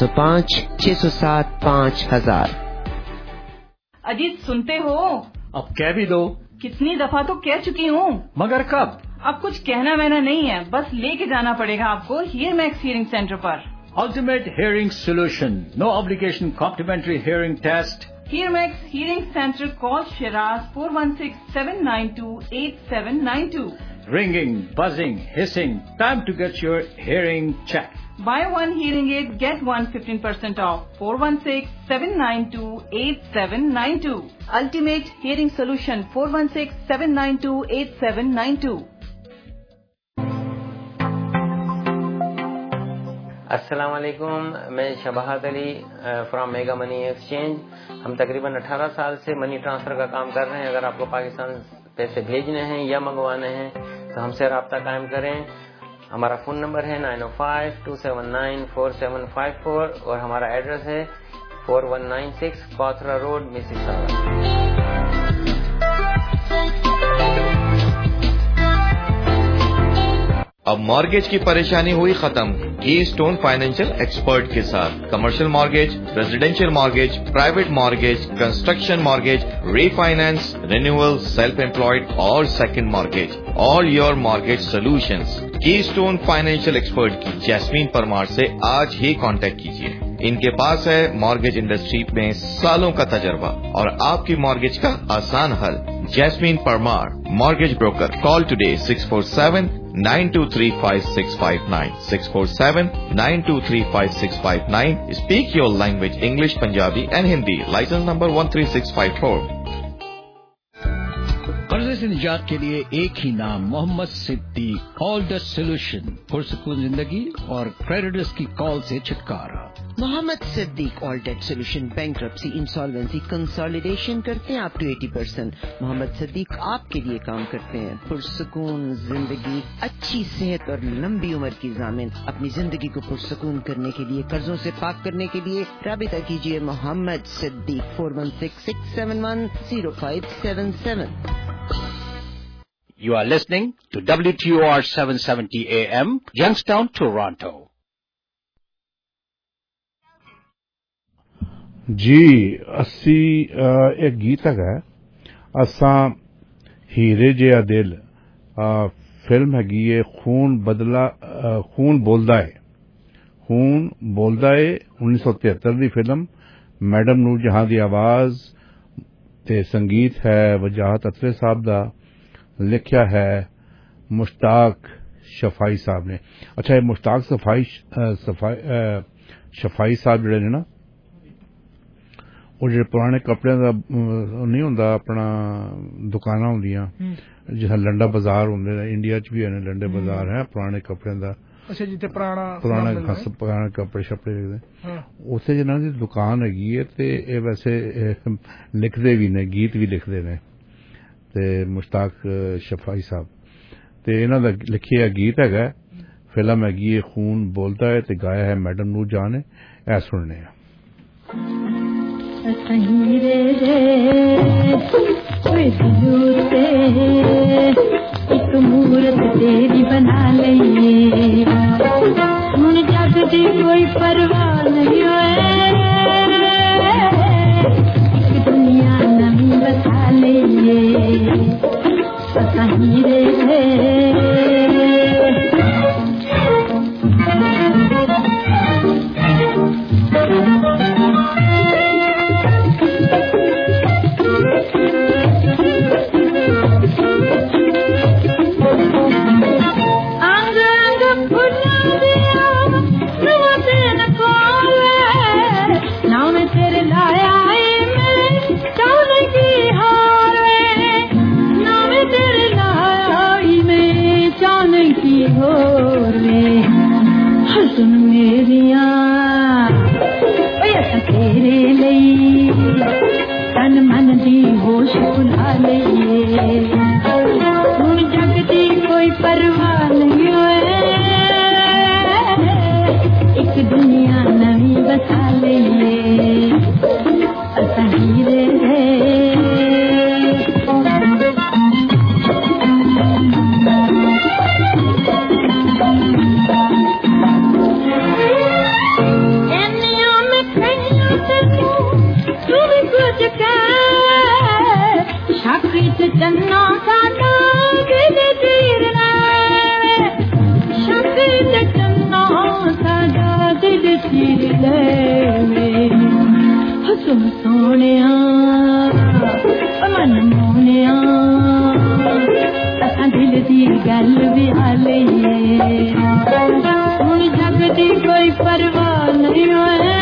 [SPEAKER 5] 905-607-5000.
[SPEAKER 15] Ajit सुनते हो?
[SPEAKER 3] अब कह भी दो.
[SPEAKER 15] कितनी दफा तो कह चुकी हूँ.
[SPEAKER 3] मगर कब?
[SPEAKER 15] अब कुछ कहना वहना नहीं है, बस लेके जाना पड़ेगा आपको हियर मैक्स हियरिंग सेंटर पर.
[SPEAKER 3] Ultimate Hearing Solution. No obligation complimentary hearing test.
[SPEAKER 15] Here Max Hearing Center. Call Shiraz 416-792-8792.
[SPEAKER 3] Ringing, buzzing, hissing. Time to get your hearing checked.
[SPEAKER 15] Buy one hearing aid, get one 15% off. 416-792-8792. Ultimate Hearing Solution. 416-792-8792.
[SPEAKER 20] अस्सलाम वालेकुम, मैं Shabahat Ali from mega money exchange. हम तकरीबन 18 साल से मनी ट्रांसफ़र का काम कर रहे हैं. अगर आपको पाकिस्तान पैसे भेजने हैं या मंगवाने हैं तो हमसे रब्ता कायम करें. हमारा फ़ोन नंबर है 905-279-4754 और हमारा एड्रेस है 4196 कॉथरा रोड, मिसिसागा.
[SPEAKER 4] अब मॉर्गेज की परेशानी हुई खत्म कीस्टोन फाइनेंशियल एक्सपर्ट के साथ. Commercial mortgage, residential mortgage, private mortgage, construction mortgage, refinance, renewal, self employed और second mortgage. All your mortgage solutions. Keystone financial expert की जैस्मीन परमार से आज ही कांटेक्ट कीजिए. इनके पास है मॉर्गेज इंडस्ट्री में सालों का तजर्बा और आपकी मॉर्गेज का आसान हल. Jasmine Parmar, mortgage broker. Call today 647-923-5659. 647-923-5659. Speak your language, English, Punjabi and Hindi. License number 13654.
[SPEAKER 3] कर्जे से निजात के लिए एक ही नाम, Mohammad Siddiq. All the solution. पुरसकून जिंदगी और क्रेडिटर्स की कॉल से छुटकारा.
[SPEAKER 5] Mohammad Siddiq all debt solution, bankruptcy, insolvency, consolidation करते हैं अप टू 80%. मोहम्मद सिद्दीक आपके लिए काम करते हैं. पुरसकून जिंदगी, अच्छी सेहत और लंबी उम्र की जामिन. अपनी जिंदगी को पुरसकून करने के लिए, कर्जों से पाक करने के लिए राबिता कीजिए Mohammad Siddique 416-671-0577.
[SPEAKER 1] You are listening to WTOR 770 AM, Youngstown, Toronto.
[SPEAKER 12] जी अस्सी एक गीत है असा हीरे जिया दिल. फिल्म हैगी ये खून बोलदा है. 1973 दी फिल्म. मैडम नूर जहां दी आवाज ते संगीत है वजाहत अतरे साहब दा. लिखा है मुश्ताक शफाई साहब ने. अच्छा, ये मुश्ताक शफाई साहब जड़े ने ना, वो जो पुराने कपड़े का नहीं होंदा अपना दुकाना होंदियां जिस लंडा बाजार होंदे ने, इंडिया च भी है लंडे बाजार है पुराने कपड़े का.
[SPEAKER 11] अच्छा, जिथे पुराने
[SPEAKER 12] कपड़े शपड़े लिखते उत्थे जिन्हां दी दुकान हैगी है ते ये वैसे लिखते भी ने, गीत भी लिखते ने. ते मुश्ताक शफाई साहब ਤੇ ਇਹਨਾਂ ਦਾ ਲਿਖਿਆ ਗੀਤ ਹੈਗਾ, ਫਿਲਮ ਹੈਗੀ ਖੂਨ ਬੋਲਦਾ ਹੈ ਤੇ ਗਾਇਆ ਹੈ ਮੈਡਮ ਨੂਰਜਾਨ ਨੇ। ਇਹ ਸੁਣਨੇ ਆ।
[SPEAKER 14] एक मूरत तेरी बना लईए, हुण जग दी कोई परवाह नहीं होए, एक दुनिया नवी बसा लईए सही रे। सुन मेरिया तेरे लई तन मन दी होश भुला लईए, हुण जग दी कोई परवाह नहीं होए, एक दुनिया नवी बसा लईए सही रे। चन्ना साडा दिल चीर ले, शक्ति चन्ना साडा दिल चीर ले, सुन सोनिया मन मोनिया असां दिल दी गल भी आ लईए, हुण जग दी कोई परवाह नहीं होए,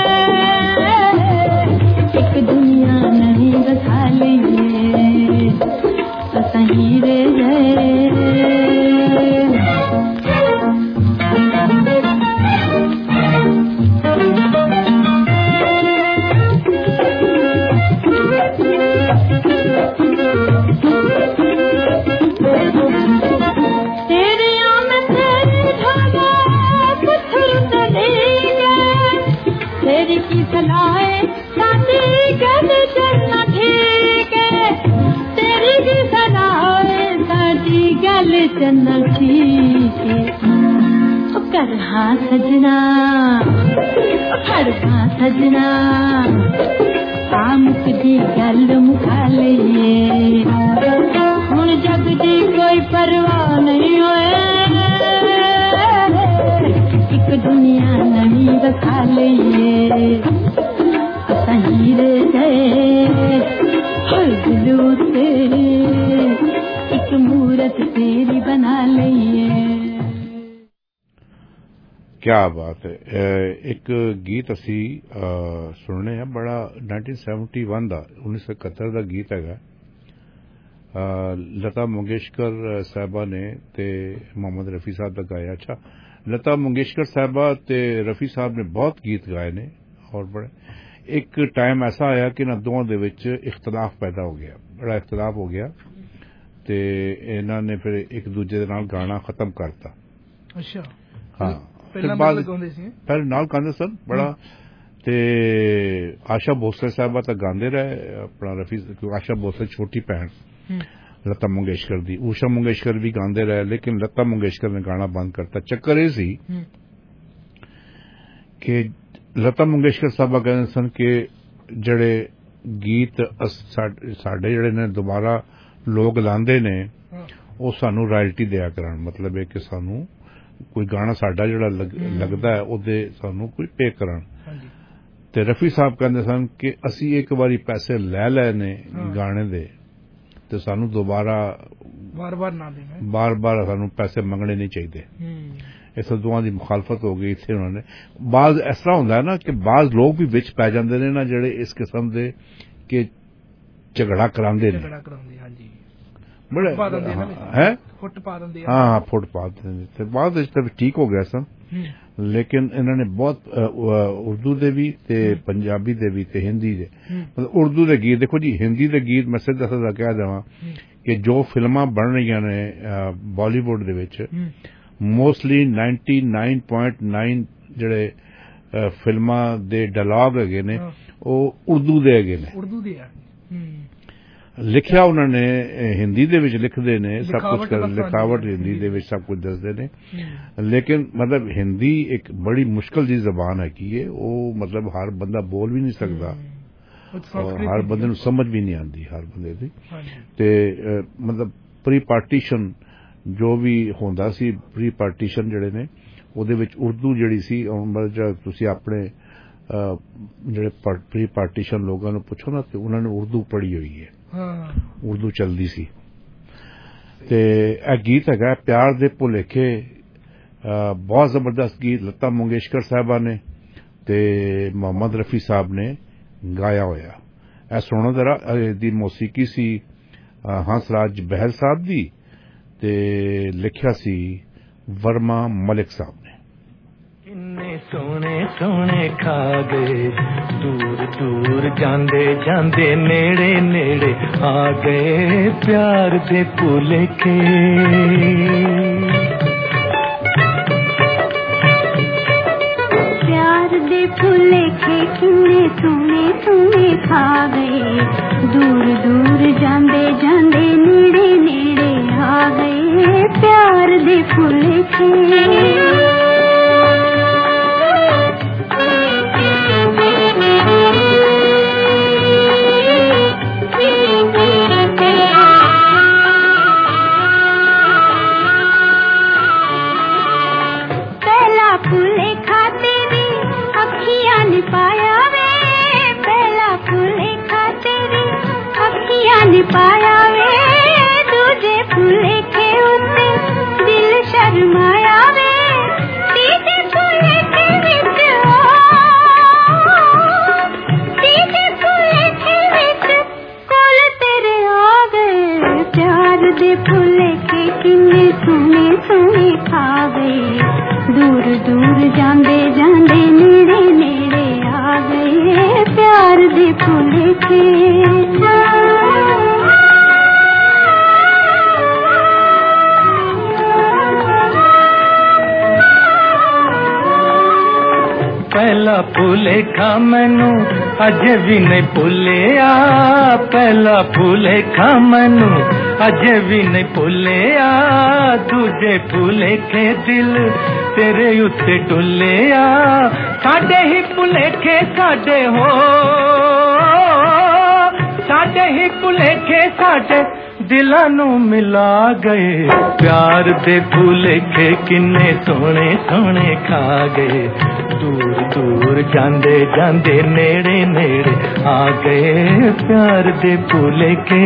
[SPEAKER 14] एक दुनिया नहीं बसा लईए सही रे। तेरी की सलाह शादी गल चलना ठीक है, तेरी की सलाह शादी गल चलना ठीक है, कर हाँ सजना फड़ हाँ सजना मुक दी गल मुका लईए, हुण जग दी कोई परवाह नहीं होए, एक दुनिया नवी बसा लईए सही रे। दिलू से एक मूरत तेरी बना लईए।
[SPEAKER 12] क्या बात है। एक गीत असी सुनने हैं, बड़ा 1971 ਦਾ 1971 ਦਾ गीत हैगा। लता मंगेशकर साहबा ने ते मोहम्मद रफी साहब का गाया। अच्छा, लता मंगेशकर साहबा ते रफी साहब ने बहुत गीत गाए ने और बड़े। एक टाइम ऐसा आया कि ना दोवां दे विच इख्तलाफ पैदा हो गया, बड़ा इख्तलाफ हो गया ते इन्हां ने फिर एक दूजे दे नाल गाना खत्म करता।
[SPEAKER 11] अच्छा,
[SPEAKER 12] हाँ,
[SPEAKER 11] पहले
[SPEAKER 12] नाल गांदे सन बड़ा ते आशा भोसले साहबा तो गांदे रहे अपना रफी। आशा भोसले छोटी भैन लता मंगेशकर दी, उषा मंगेशकर भी गांदे रहे, लेकिन लता मंगेशकर ने गाना बंद करता। चक्कर ये सी कि लता मंगेशकर साहबा कहते सन कि जड़े गीत साडे जड़े ने दोबारा लोग लांदे ने वो सानू रॉयल्टी दिया करन, मतलब है कि सानू कोई गाना साडा जड़ा लगदा है ओदे सानू कोई पे करन। ते रफी साहब कहते सन कि असी एक बारी पैसे ले लेने गाने दे ते सानू दोबारा बार बार सानू पैसे मंगने नहीं चाहिए। इस दोवां दी मुखालफत हो गई इत्थे। उन्होंने बाज इस तरह होंदा है ना कि बाज लोग भी विच पै जांदे ने ना जेड़े इस किस्म दे के झगड़ा करांदे ने, बड़े है फुट पा देंदे। हाँ, फुट पा देंदे। बाद विच तां ठीक हो गया सन, लेकिन इन्होंने बहुत उर्दू दे भी ते पंजाबी दे भी ते हिंदी दे, मतलब उर्दू दे गीत देखो जी, हिंदी दे गीत मैं सीधा सीधा कह देवां कि जो फिल्मां बन रही ने बॉलीवुड दे विच मोस्टली 99.9 ਜਿਹੜੇ ਫਿਲਮਾਂ ਦੇ ਡਾਇਲੌਗ ਹੈਗੇ ਨੇ ਉਹ ਉਰਦੂ ਦੇ ਹੈਗੇ ਨੇ ਲਿਖਿਆ ਉਹਨਾਂ ਨੇ ਹਿੰਦੀ ਦੇ ਵਿੱਚ ਲਿਖਦੇ ਨੇ ਸਭ ਕੁਝ ਲਿਖਾਵਟ ਹਿੰਦੀ ਦੇ ਵਿੱਚ ਸਭ ਕੁਝ ਦੱਸਦੇ ਨੇ ਲੇਕਿਨ ਮਤਲਬ ਹਿੰਦੀ ਇੱਕ ਬੜੀ ਮੁਸ਼ਕਲ ਦੀ ਜ਼ਬਾਨ ਹੈਗੀ ਹੈ ਉਹ ਮਤਲਬ ਹਰ ਬੰਦਾ ਬੋਲ ਵੀ ਨਹੀਂ ਸਕਦਾ ਹਰ ਬੰਦੇ ਨੂੰ ਸਮਝ ਵੀ ਨਹੀਂ ਆਉਂਦੀ ਹਰ ਬੰਦੇ ਦੀ ਤੇ ਮਤਲਬ ਪ੍ਰੀ ਪਾਰਟੀਸ਼ਨ ਜੋ ਵੀ ਹੁੰਦਾ ਸੀ ਪ੍ਰੀ ਪਾਰਟੀਸ਼ਨ ਜਿਹੜੇ ਨੇ ਉਹਦੇ ਵਿੱਚ ਉਰਦੂ ਜਿਹੜੀ ਸੀ ਮਤਲਬ ਤੁਸੀਂ ਆਪਣੇ ਜਿਹੜੇ ਪ੍ਰੀ ਪਾਰਟੀਸ਼ਨ ਲੋਕਾਂ ਨੂੰ ਪੁੱਛੋ ਨਾ ਤੇ ਉਹਨਾਂ ਨੇ ਉਰਦੂ ਪੜ੍ਹੀ ਹੋਈ ਹੈ ਉਰਦੂ ਚੱਲਦੀ ਸੀ ਤੇ ਇਹ ਗੀਤ ਹੈਗਾ ਪਿਆਰ ਦੇ ਭੁਲੇਖੇ ਬਹੁਤ ਜ਼ਬਰਦਸਤ ਗੀਤ ਲਤਾ ਮੰਗੇਸ਼ਕਰ ਸਾਹਿਬਾ ਨੇ ਤੇ ਮੁਹੰਮਦ ਰਫੀ ਸਾਹਿਬ ਨੇ ਗਾਇਆ ਹੋਇਆ ਇਹ ਸੁਣੋ ਜ਼ਰਾ ਦੀ ਮੌਸੀਕੀ ਸੀ ਹੰਸਰਾਜ ਬਹਿਲ ਸਾਹਿਬ ਦੀ ਤੇ ਲਿਖਿਆ ਸੀ वर्मा मलिक साहब ने
[SPEAKER 6] किन्ने सोने सोने खा गए दूर दूर जांदे जांदे नेड़े नेड़े आ गए प्यार दे भुलेखे
[SPEAKER 19] प्यार दे भुलेखे किन्ने सोने सोने खा गए दूर दूर जांदे जांदे नेड़े नेड़े आ गए प्यार दे भुलेखे पहला भुलेखा तेरी अखियां ने पाया वे पहला भुलेखा तेरी अखियां ने पाया वे दूजे भुलेखे उते दिल शर्माया वे तीजे भुलेखे विच कोल तेरे आ गए प्यार दे भुलेखे किन्ने सोने सोने खा गए दूर दूर जांदे जांदे नेड़े नेड़े आ गए प्यार दे भुलेखे
[SPEAKER 6] पहला भुलेखा मैनू अजे भी नहीं भुलिया पहला भुलेखा मैनू अजे भी नहीं भुलिया दूजे भुलेखे दिल तेरे उत्ते डुलिया साडे ही भुलेखे साडे हो साडे ही भुलेखे साडे दिलां नू मिला गए प्यार दे भुलेखे किन्ने सोने सोने खा गए दूर दूर जांदे जांदे नेड़े नेड़े आ गए प्यार दे भुलेखे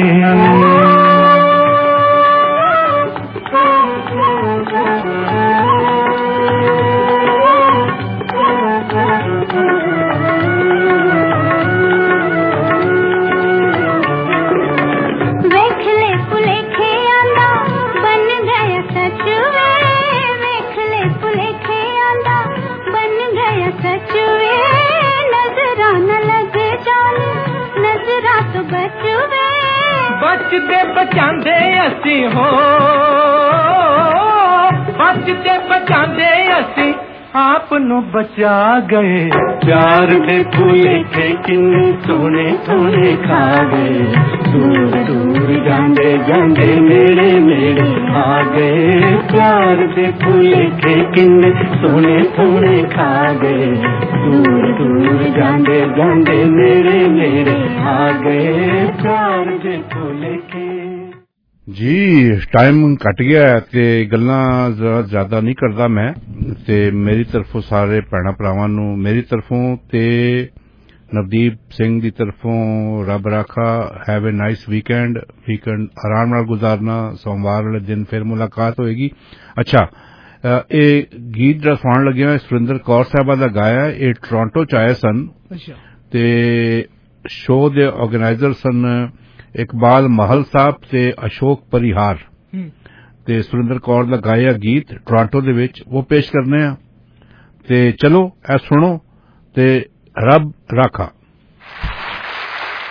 [SPEAKER 6] बचदे बचांदे असी हो बचदे बचांदे असी आप नु बचा गए प्यार दे भुलेखे किन्ने सोने सोने खा गए दूर दूर जांदे जांदे नेड़े नेड़े आ गए प्यार दे भुलेखे किन्ने सोने सोने खा गए दूर दूर जांदे जांदे नेड़े नेड़े आ गए प्यार दे भुलेखे
[SPEAKER 12] जी टाइम कट गया ते गल्लां ज्यादा नहीं करदा मैं ते मेरी तरफों सारे भैणां भरावां नूं मेरी तरफों ते नवदीप सिंह दी तरफों रब राखा हैव ए नाइस वीकेंड आराम नाल गुजारना सोमवार वाले दिन फिर मुलाकात होएगी अच्छा ये गीत जिहड़ा सुनाण लग्या सुरिंदर कौर साहबा दा गाया ये टोरंटो च आए सन ते शो दे ऑर्गेनाइजर सन इकबाल महल साहब ते अशोक परिहार ते सुरिंदर कौर दा गाया गीत टोरंटो दे विच वो पेश करने आ ते चलो ए सुनो ते रब राखा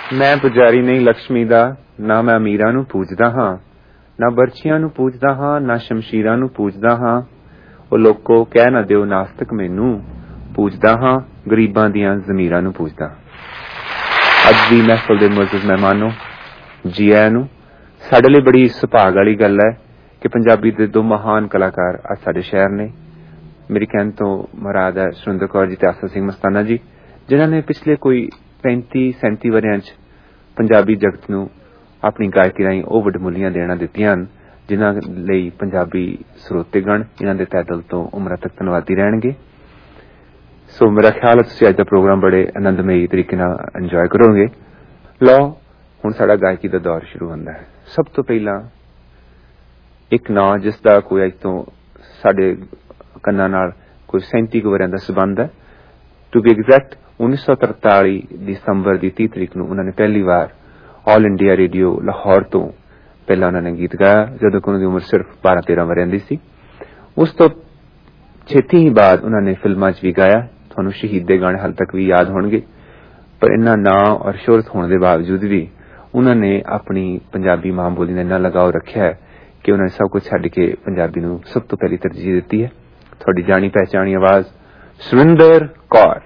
[SPEAKER 21] ਮੈਂ ਪੁਜਾਰੀ ਨਹੀਂ ਲక్ష్ਮੀ ਦਾ, ਨਾ ਮੈਂ ਅਮੀਰਾਂ ਨੂੰ ਪੂਜਦਾ ਹਾਂ, ਨਾ ਬਰਛੀਆਂ ਨੂੰ ਪੂਜਦਾ ਹਾਂ, ਨਾ ਸ਼ਮਸ਼ੀਰਾਂ ਨੂੰ ਪੂਜਦਾ ਹਾਂ। ਉਹ ਲੋਕੋ ਕਹਿ ਨਾ ਦਿਓ ਨਾਸਤਕ ਮੈਨੂੰ, ਪੂਜਦਾ ਹਾਂ ਗਰੀਬਾਂ ਦੀਆਂ ਜ਼ਮੀਰਾਂ ਨੂੰ ਪੂਜਦਾ। ਅੱਜ ਦੀ ਮਹਿਫਲ ਦੇ ਮੁਅੱਜ਼ਜ਼ ਮਹਿਮਾਨੋ, ਜੀ ਆਇਆਂ ਨੂੰ। ਸਾਡੇ ਲਈ ਬੜੀ ਸੁਭਾਗ ਵਾਲੀ ਗੱਲ ਹੈ ਕਿ ਪੰਜਾਬੀ ਦੇ ਦੋ ਮਹਾਨ ਕਲਾਕਾਰ ਅੱਜ ਸਾਡੇ ਸ਼ਹਿਰ ਨੇ। ਮੇਰੀ ਕਹਿਣ ਤੋਂ ਮੁਰਾਦ ਹੈ ਸੁਰਿੰਦਰ ਕੌਰ ਜੀ ਤੇ ਆਸਾ ਸਿੰਘ ਮਸਤਾਨਾ ਜੀ, ਜਿਨ੍ਹਾਂ ਨੇ ਪਿਛਲੇ ਕੋਈ 35-37 ਵਰਿਆਂ 'ਚ ਪੰਜਾਬੀ ਜਗਤ ਨੂੰ ਆਪਣੀ ਗਾਇਕੀ ਰਾਹੀਂ ਉਹ ਵਡਮੁੱਲੀਆਂ ਦੇਣਾ ਦਿੱਤੀਆਂ ਹਨ, ਜਿਨ੍ਹਾਂ ਲਈ ਪੰਜਾਬੀ ਸਰੋਤੇਗਣ ਇਹਨਾਂ ਦੇ ਤਹਿ ਦਿਲ ਤੋਂ ਉਮਰਾਂ ਤੱਕ ਧੰਨਵਾਦੀ ਰਹਿਣਗੇ। ਸੋ ਮੇਰਾ ਖਿਆਲ ਹੈ ਤੁਸੀਂ ਅੱਜ ਦਾ ਪ੍ਰੋਗਰਾਮ ਬੜੇ ਆਨੰਦਮਈ ਤਰੀਕੇ ਨਾਲ ਇੰਜੋਏ ਕਰੋਗੇ। ਲਓ ਹੁਣ ਸਾਡਾ ਗਾਇਕੀ ਦਾ ਦੌਰ ਸ਼ੁਰੂ ਹੁੰਦਾ ਹੈ। ਸਭ ਤੋਂ ਪਹਿਲਾਂ ਇੱਕ ਨਾਂ ਜਿਸ ਦਾ ਕੋਈ ਅੱਜ ਤੋਂ ਸਾਡੇ ਕੰਨਾਂ ਨਾਲ ਕੋਈ 37 ਕੁ ਵਰਿਆਂ ਦਾ ਸੰਬੰਧ ਹੈ। ਟੂ ਬੀ ਐਗਜ਼ੈਕਟ 1943 ਦਸੰਬਰ ਦੀ 30 ਤਰੀਕ ਨੂੰ ਉਹਨਾਂ ਨੇ ਪਹਿਲੀ ਵਾਰ ਆਲ ਇੰਡੀਆ ਰੇਡੀਓ ਲਾਹੌਰ ਤੋਂ ਪਹਿਲਾਂ ਉਹਨਾਂ ਨੇ ਗੀਤ ਗਾਇਆ, ਜਦੋਂ ਕਿ ਉਹਨਾਂ ਦੀ ਉਮਰ ਸਿਰਫ 12-13 ਵਰਿਆਂ ਦੀ ਸੀ। ਉਸ ਤੋਂ ਛੇਤੀ ਹੀ ਬਾਅਦ ਉਹਨਾਂ ਨੇ ਫਿਲਮਾਂ 'ਚ ਵੀ ਗਾਇਆ। ਤੁਹਾਨੂੰ ਸ਼ਹੀਦ ਦੇ ਗਾਣੇ ਹਾਲ ਤੱਕ ਵੀ ਯਾਦ ਹੋਣਗੇ, ਪਰ ਇੰਨਾ ਨਾਂ ਔਰ ਸ਼ੋਹਰਤ ਹੋਣ ਦੇ ਬਾਵਜੂਦ ਵੀ ਉਹਨਾਂ ਨੇ ਆਪਣੀ ਪੰਜਾਬੀ ਮਾਂ ਬੋਲੀ ਨਾਲ ਇੰਨਾ ਲਗਾਓ ਰੱਖਿਆ ਹੈ ਕਿ ਉਹਨਾਂ ਨੇ ਸਭ ਕੁਝ ਛੱਡ ਕੇ ਪੰਜਾਬੀ ਨੂੰ ਸਭ ਤੋਂ ਪਹਿਲੀ ਤਰਜੀਹ ਦਿੱਤੀ ਹੈ। ਤੁਹਾਡੀ ਜਾਣੀ ਪਹਿਚਾਣੀ ਆਵਾਜ਼ ਸੁਰਿੰਦਰ ਕੌਰ।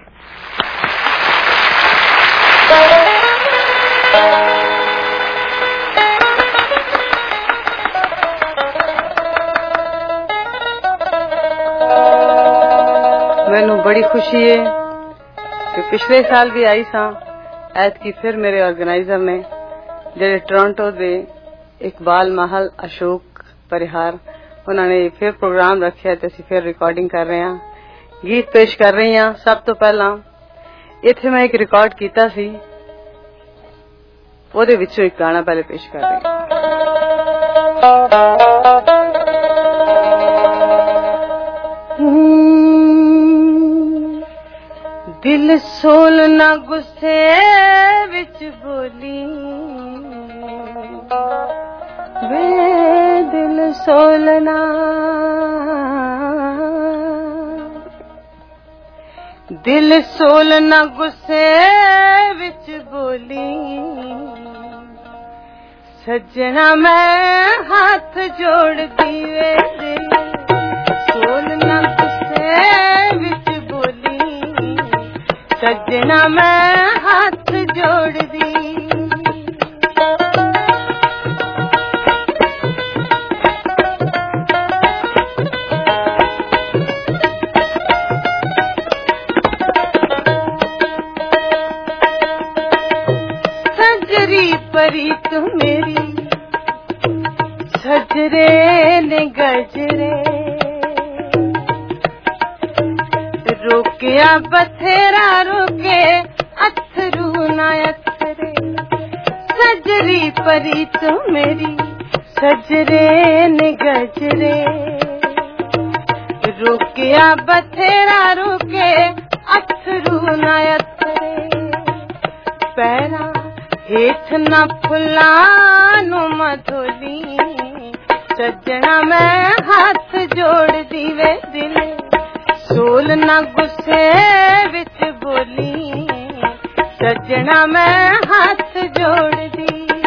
[SPEAKER 22] मैनू बड़ी खुशी है कि पिछले साल भी आई सा, ऐतकी फिर मेरे ऑर्गेनाइजर ने जेडे टोरंटो दे इकबाल महल अशोक परिहार उन्होंने फिर प्रोग्राम रखे ते असीं फिर रिकॉर्डिंग कर रहे हैं, गीत पेश कर रही हैं। सब तो पहला इत्थे मैं एक रिकॉर्ड कीता सी, ओदे विचों एक गाना पहले पेश कर रही हूं। दिल सोलना गुस्से विच बोली, वे दिल सोलना, दिल सोलना गुस्से विच बोली, सजना मैं हाथ जोड़ दीवे, दिल सोलना गुस्से विच बोली, सजना मैं हाथ जोड़ दी। सजरी परी तू मेरी, सजरे ने गजरे, रोकिया बथेरा रोके अथरू ना अथरे। सजरी परी तू मेरी, सजरे ने गजरे, रोकिया बथेरा रोके अथरू ना अथरे। पैरा हेठ न फुलानु मधोली, सजना मैं हाथ जोड़ दीवे, दिल सोल न गुस्से विच बोली, सजना मैं हाथ जोड़ दी।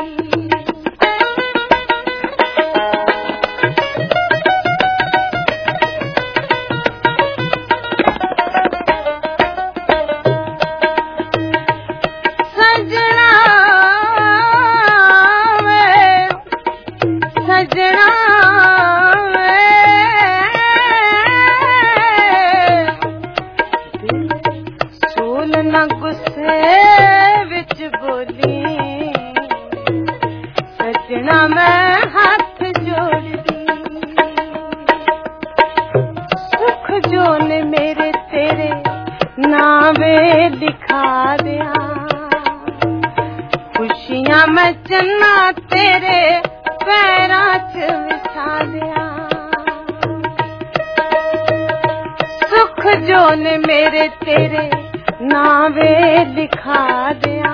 [SPEAKER 22] सजना वे, सजना न गुस्से विच बोली, सजना मैं हाथ जोड़ दी। सुख जो ने मेरे तेरे नावे लिखा दिया, खुशियां मैं चन्ना तेरे पैरां च बिछा दिया। सुख जो ने मेरे तेरे नावे लिखा दिया,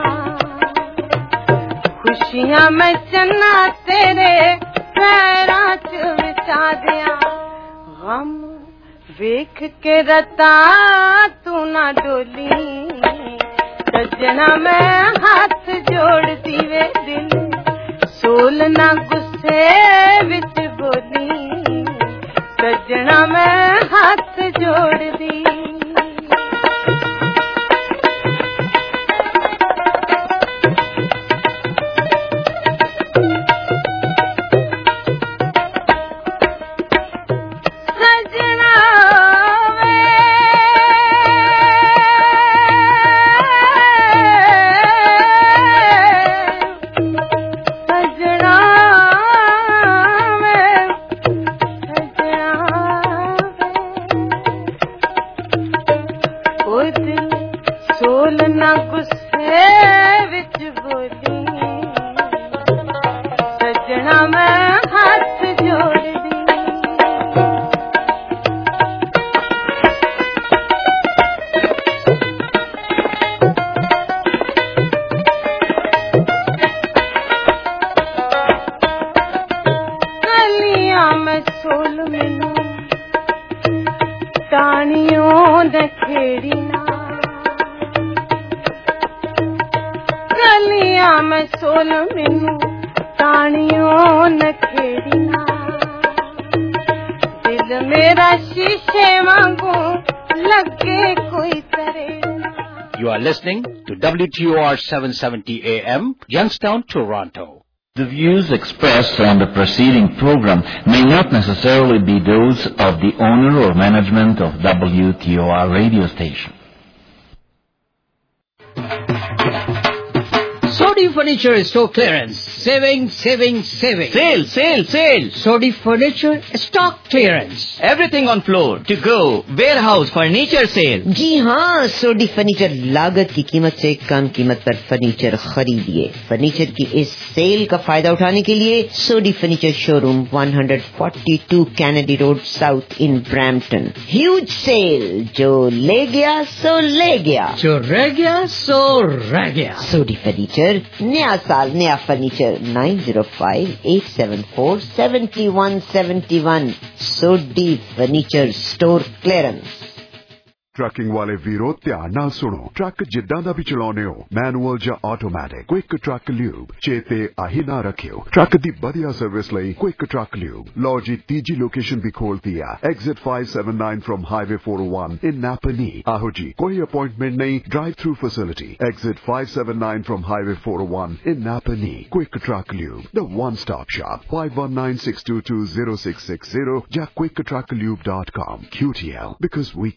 [SPEAKER 22] खुशियां मैं चन्ना तेरे पैरां च बिछा दिया। गम वेख के रता तू ना डोली, सजना मैं हाथ जोड़ती वे दिल सोल ना गुस्से विच बोली सजना मैं हाथ जोड़ दी
[SPEAKER 1] You are listening to WTOR 770 AM, Youngstown, Toronto.
[SPEAKER 2] The views expressed on the preceding program may not necessarily be those of the owner or management of WTOR radio station.
[SPEAKER 3] Sodi Furniture Store Clearance. Saving.
[SPEAKER 4] Sale.
[SPEAKER 3] Sodi Furniture Stock Clearance.
[SPEAKER 4] Everything on floor, to go, warehouse, furniture sale.
[SPEAKER 5] जी हाँ, सोडी फर्नीचर लागत की कीमत से कम कीमत पर फर्नीचर खरीदिए। फर्नीचर की इस सेल का फायदा उठाने के लिए Sodhi furniture showroom 142 Kennedy road south in Brampton. Huge sale, जो ले गया सो ले गया,
[SPEAKER 3] जो रह गया सो रह गया।
[SPEAKER 5] सोडी फर्नीचर, नया साल नया furniture. 9058747171 Sodhi furniture store clearance.
[SPEAKER 8] Trucking वाले वीरो ध्यान नाल सुनो। ट्रक जिद्दां दा भी चलाउने हो, मैनुअल ਜਾਂ ਆਟੋਮੈਟਿਕ, क्विक ट्रक ल्यूब चेते आही ना रखियो। ट्रक दी बढ़िया सर्विस लई क्विक ट्रक ल्यूब। लो जी तीजी लोकेशन भी खोलती है, exit 579 from highway 401 in Napanee. आहो जी, कोई अपॉइंटमेंट नहीं, drive through facility, exit 579 from highway 401 in Napanee. Quick truck lube, the one stop shop, 519-622-0660 या quicktrucklube.com। QTL, because we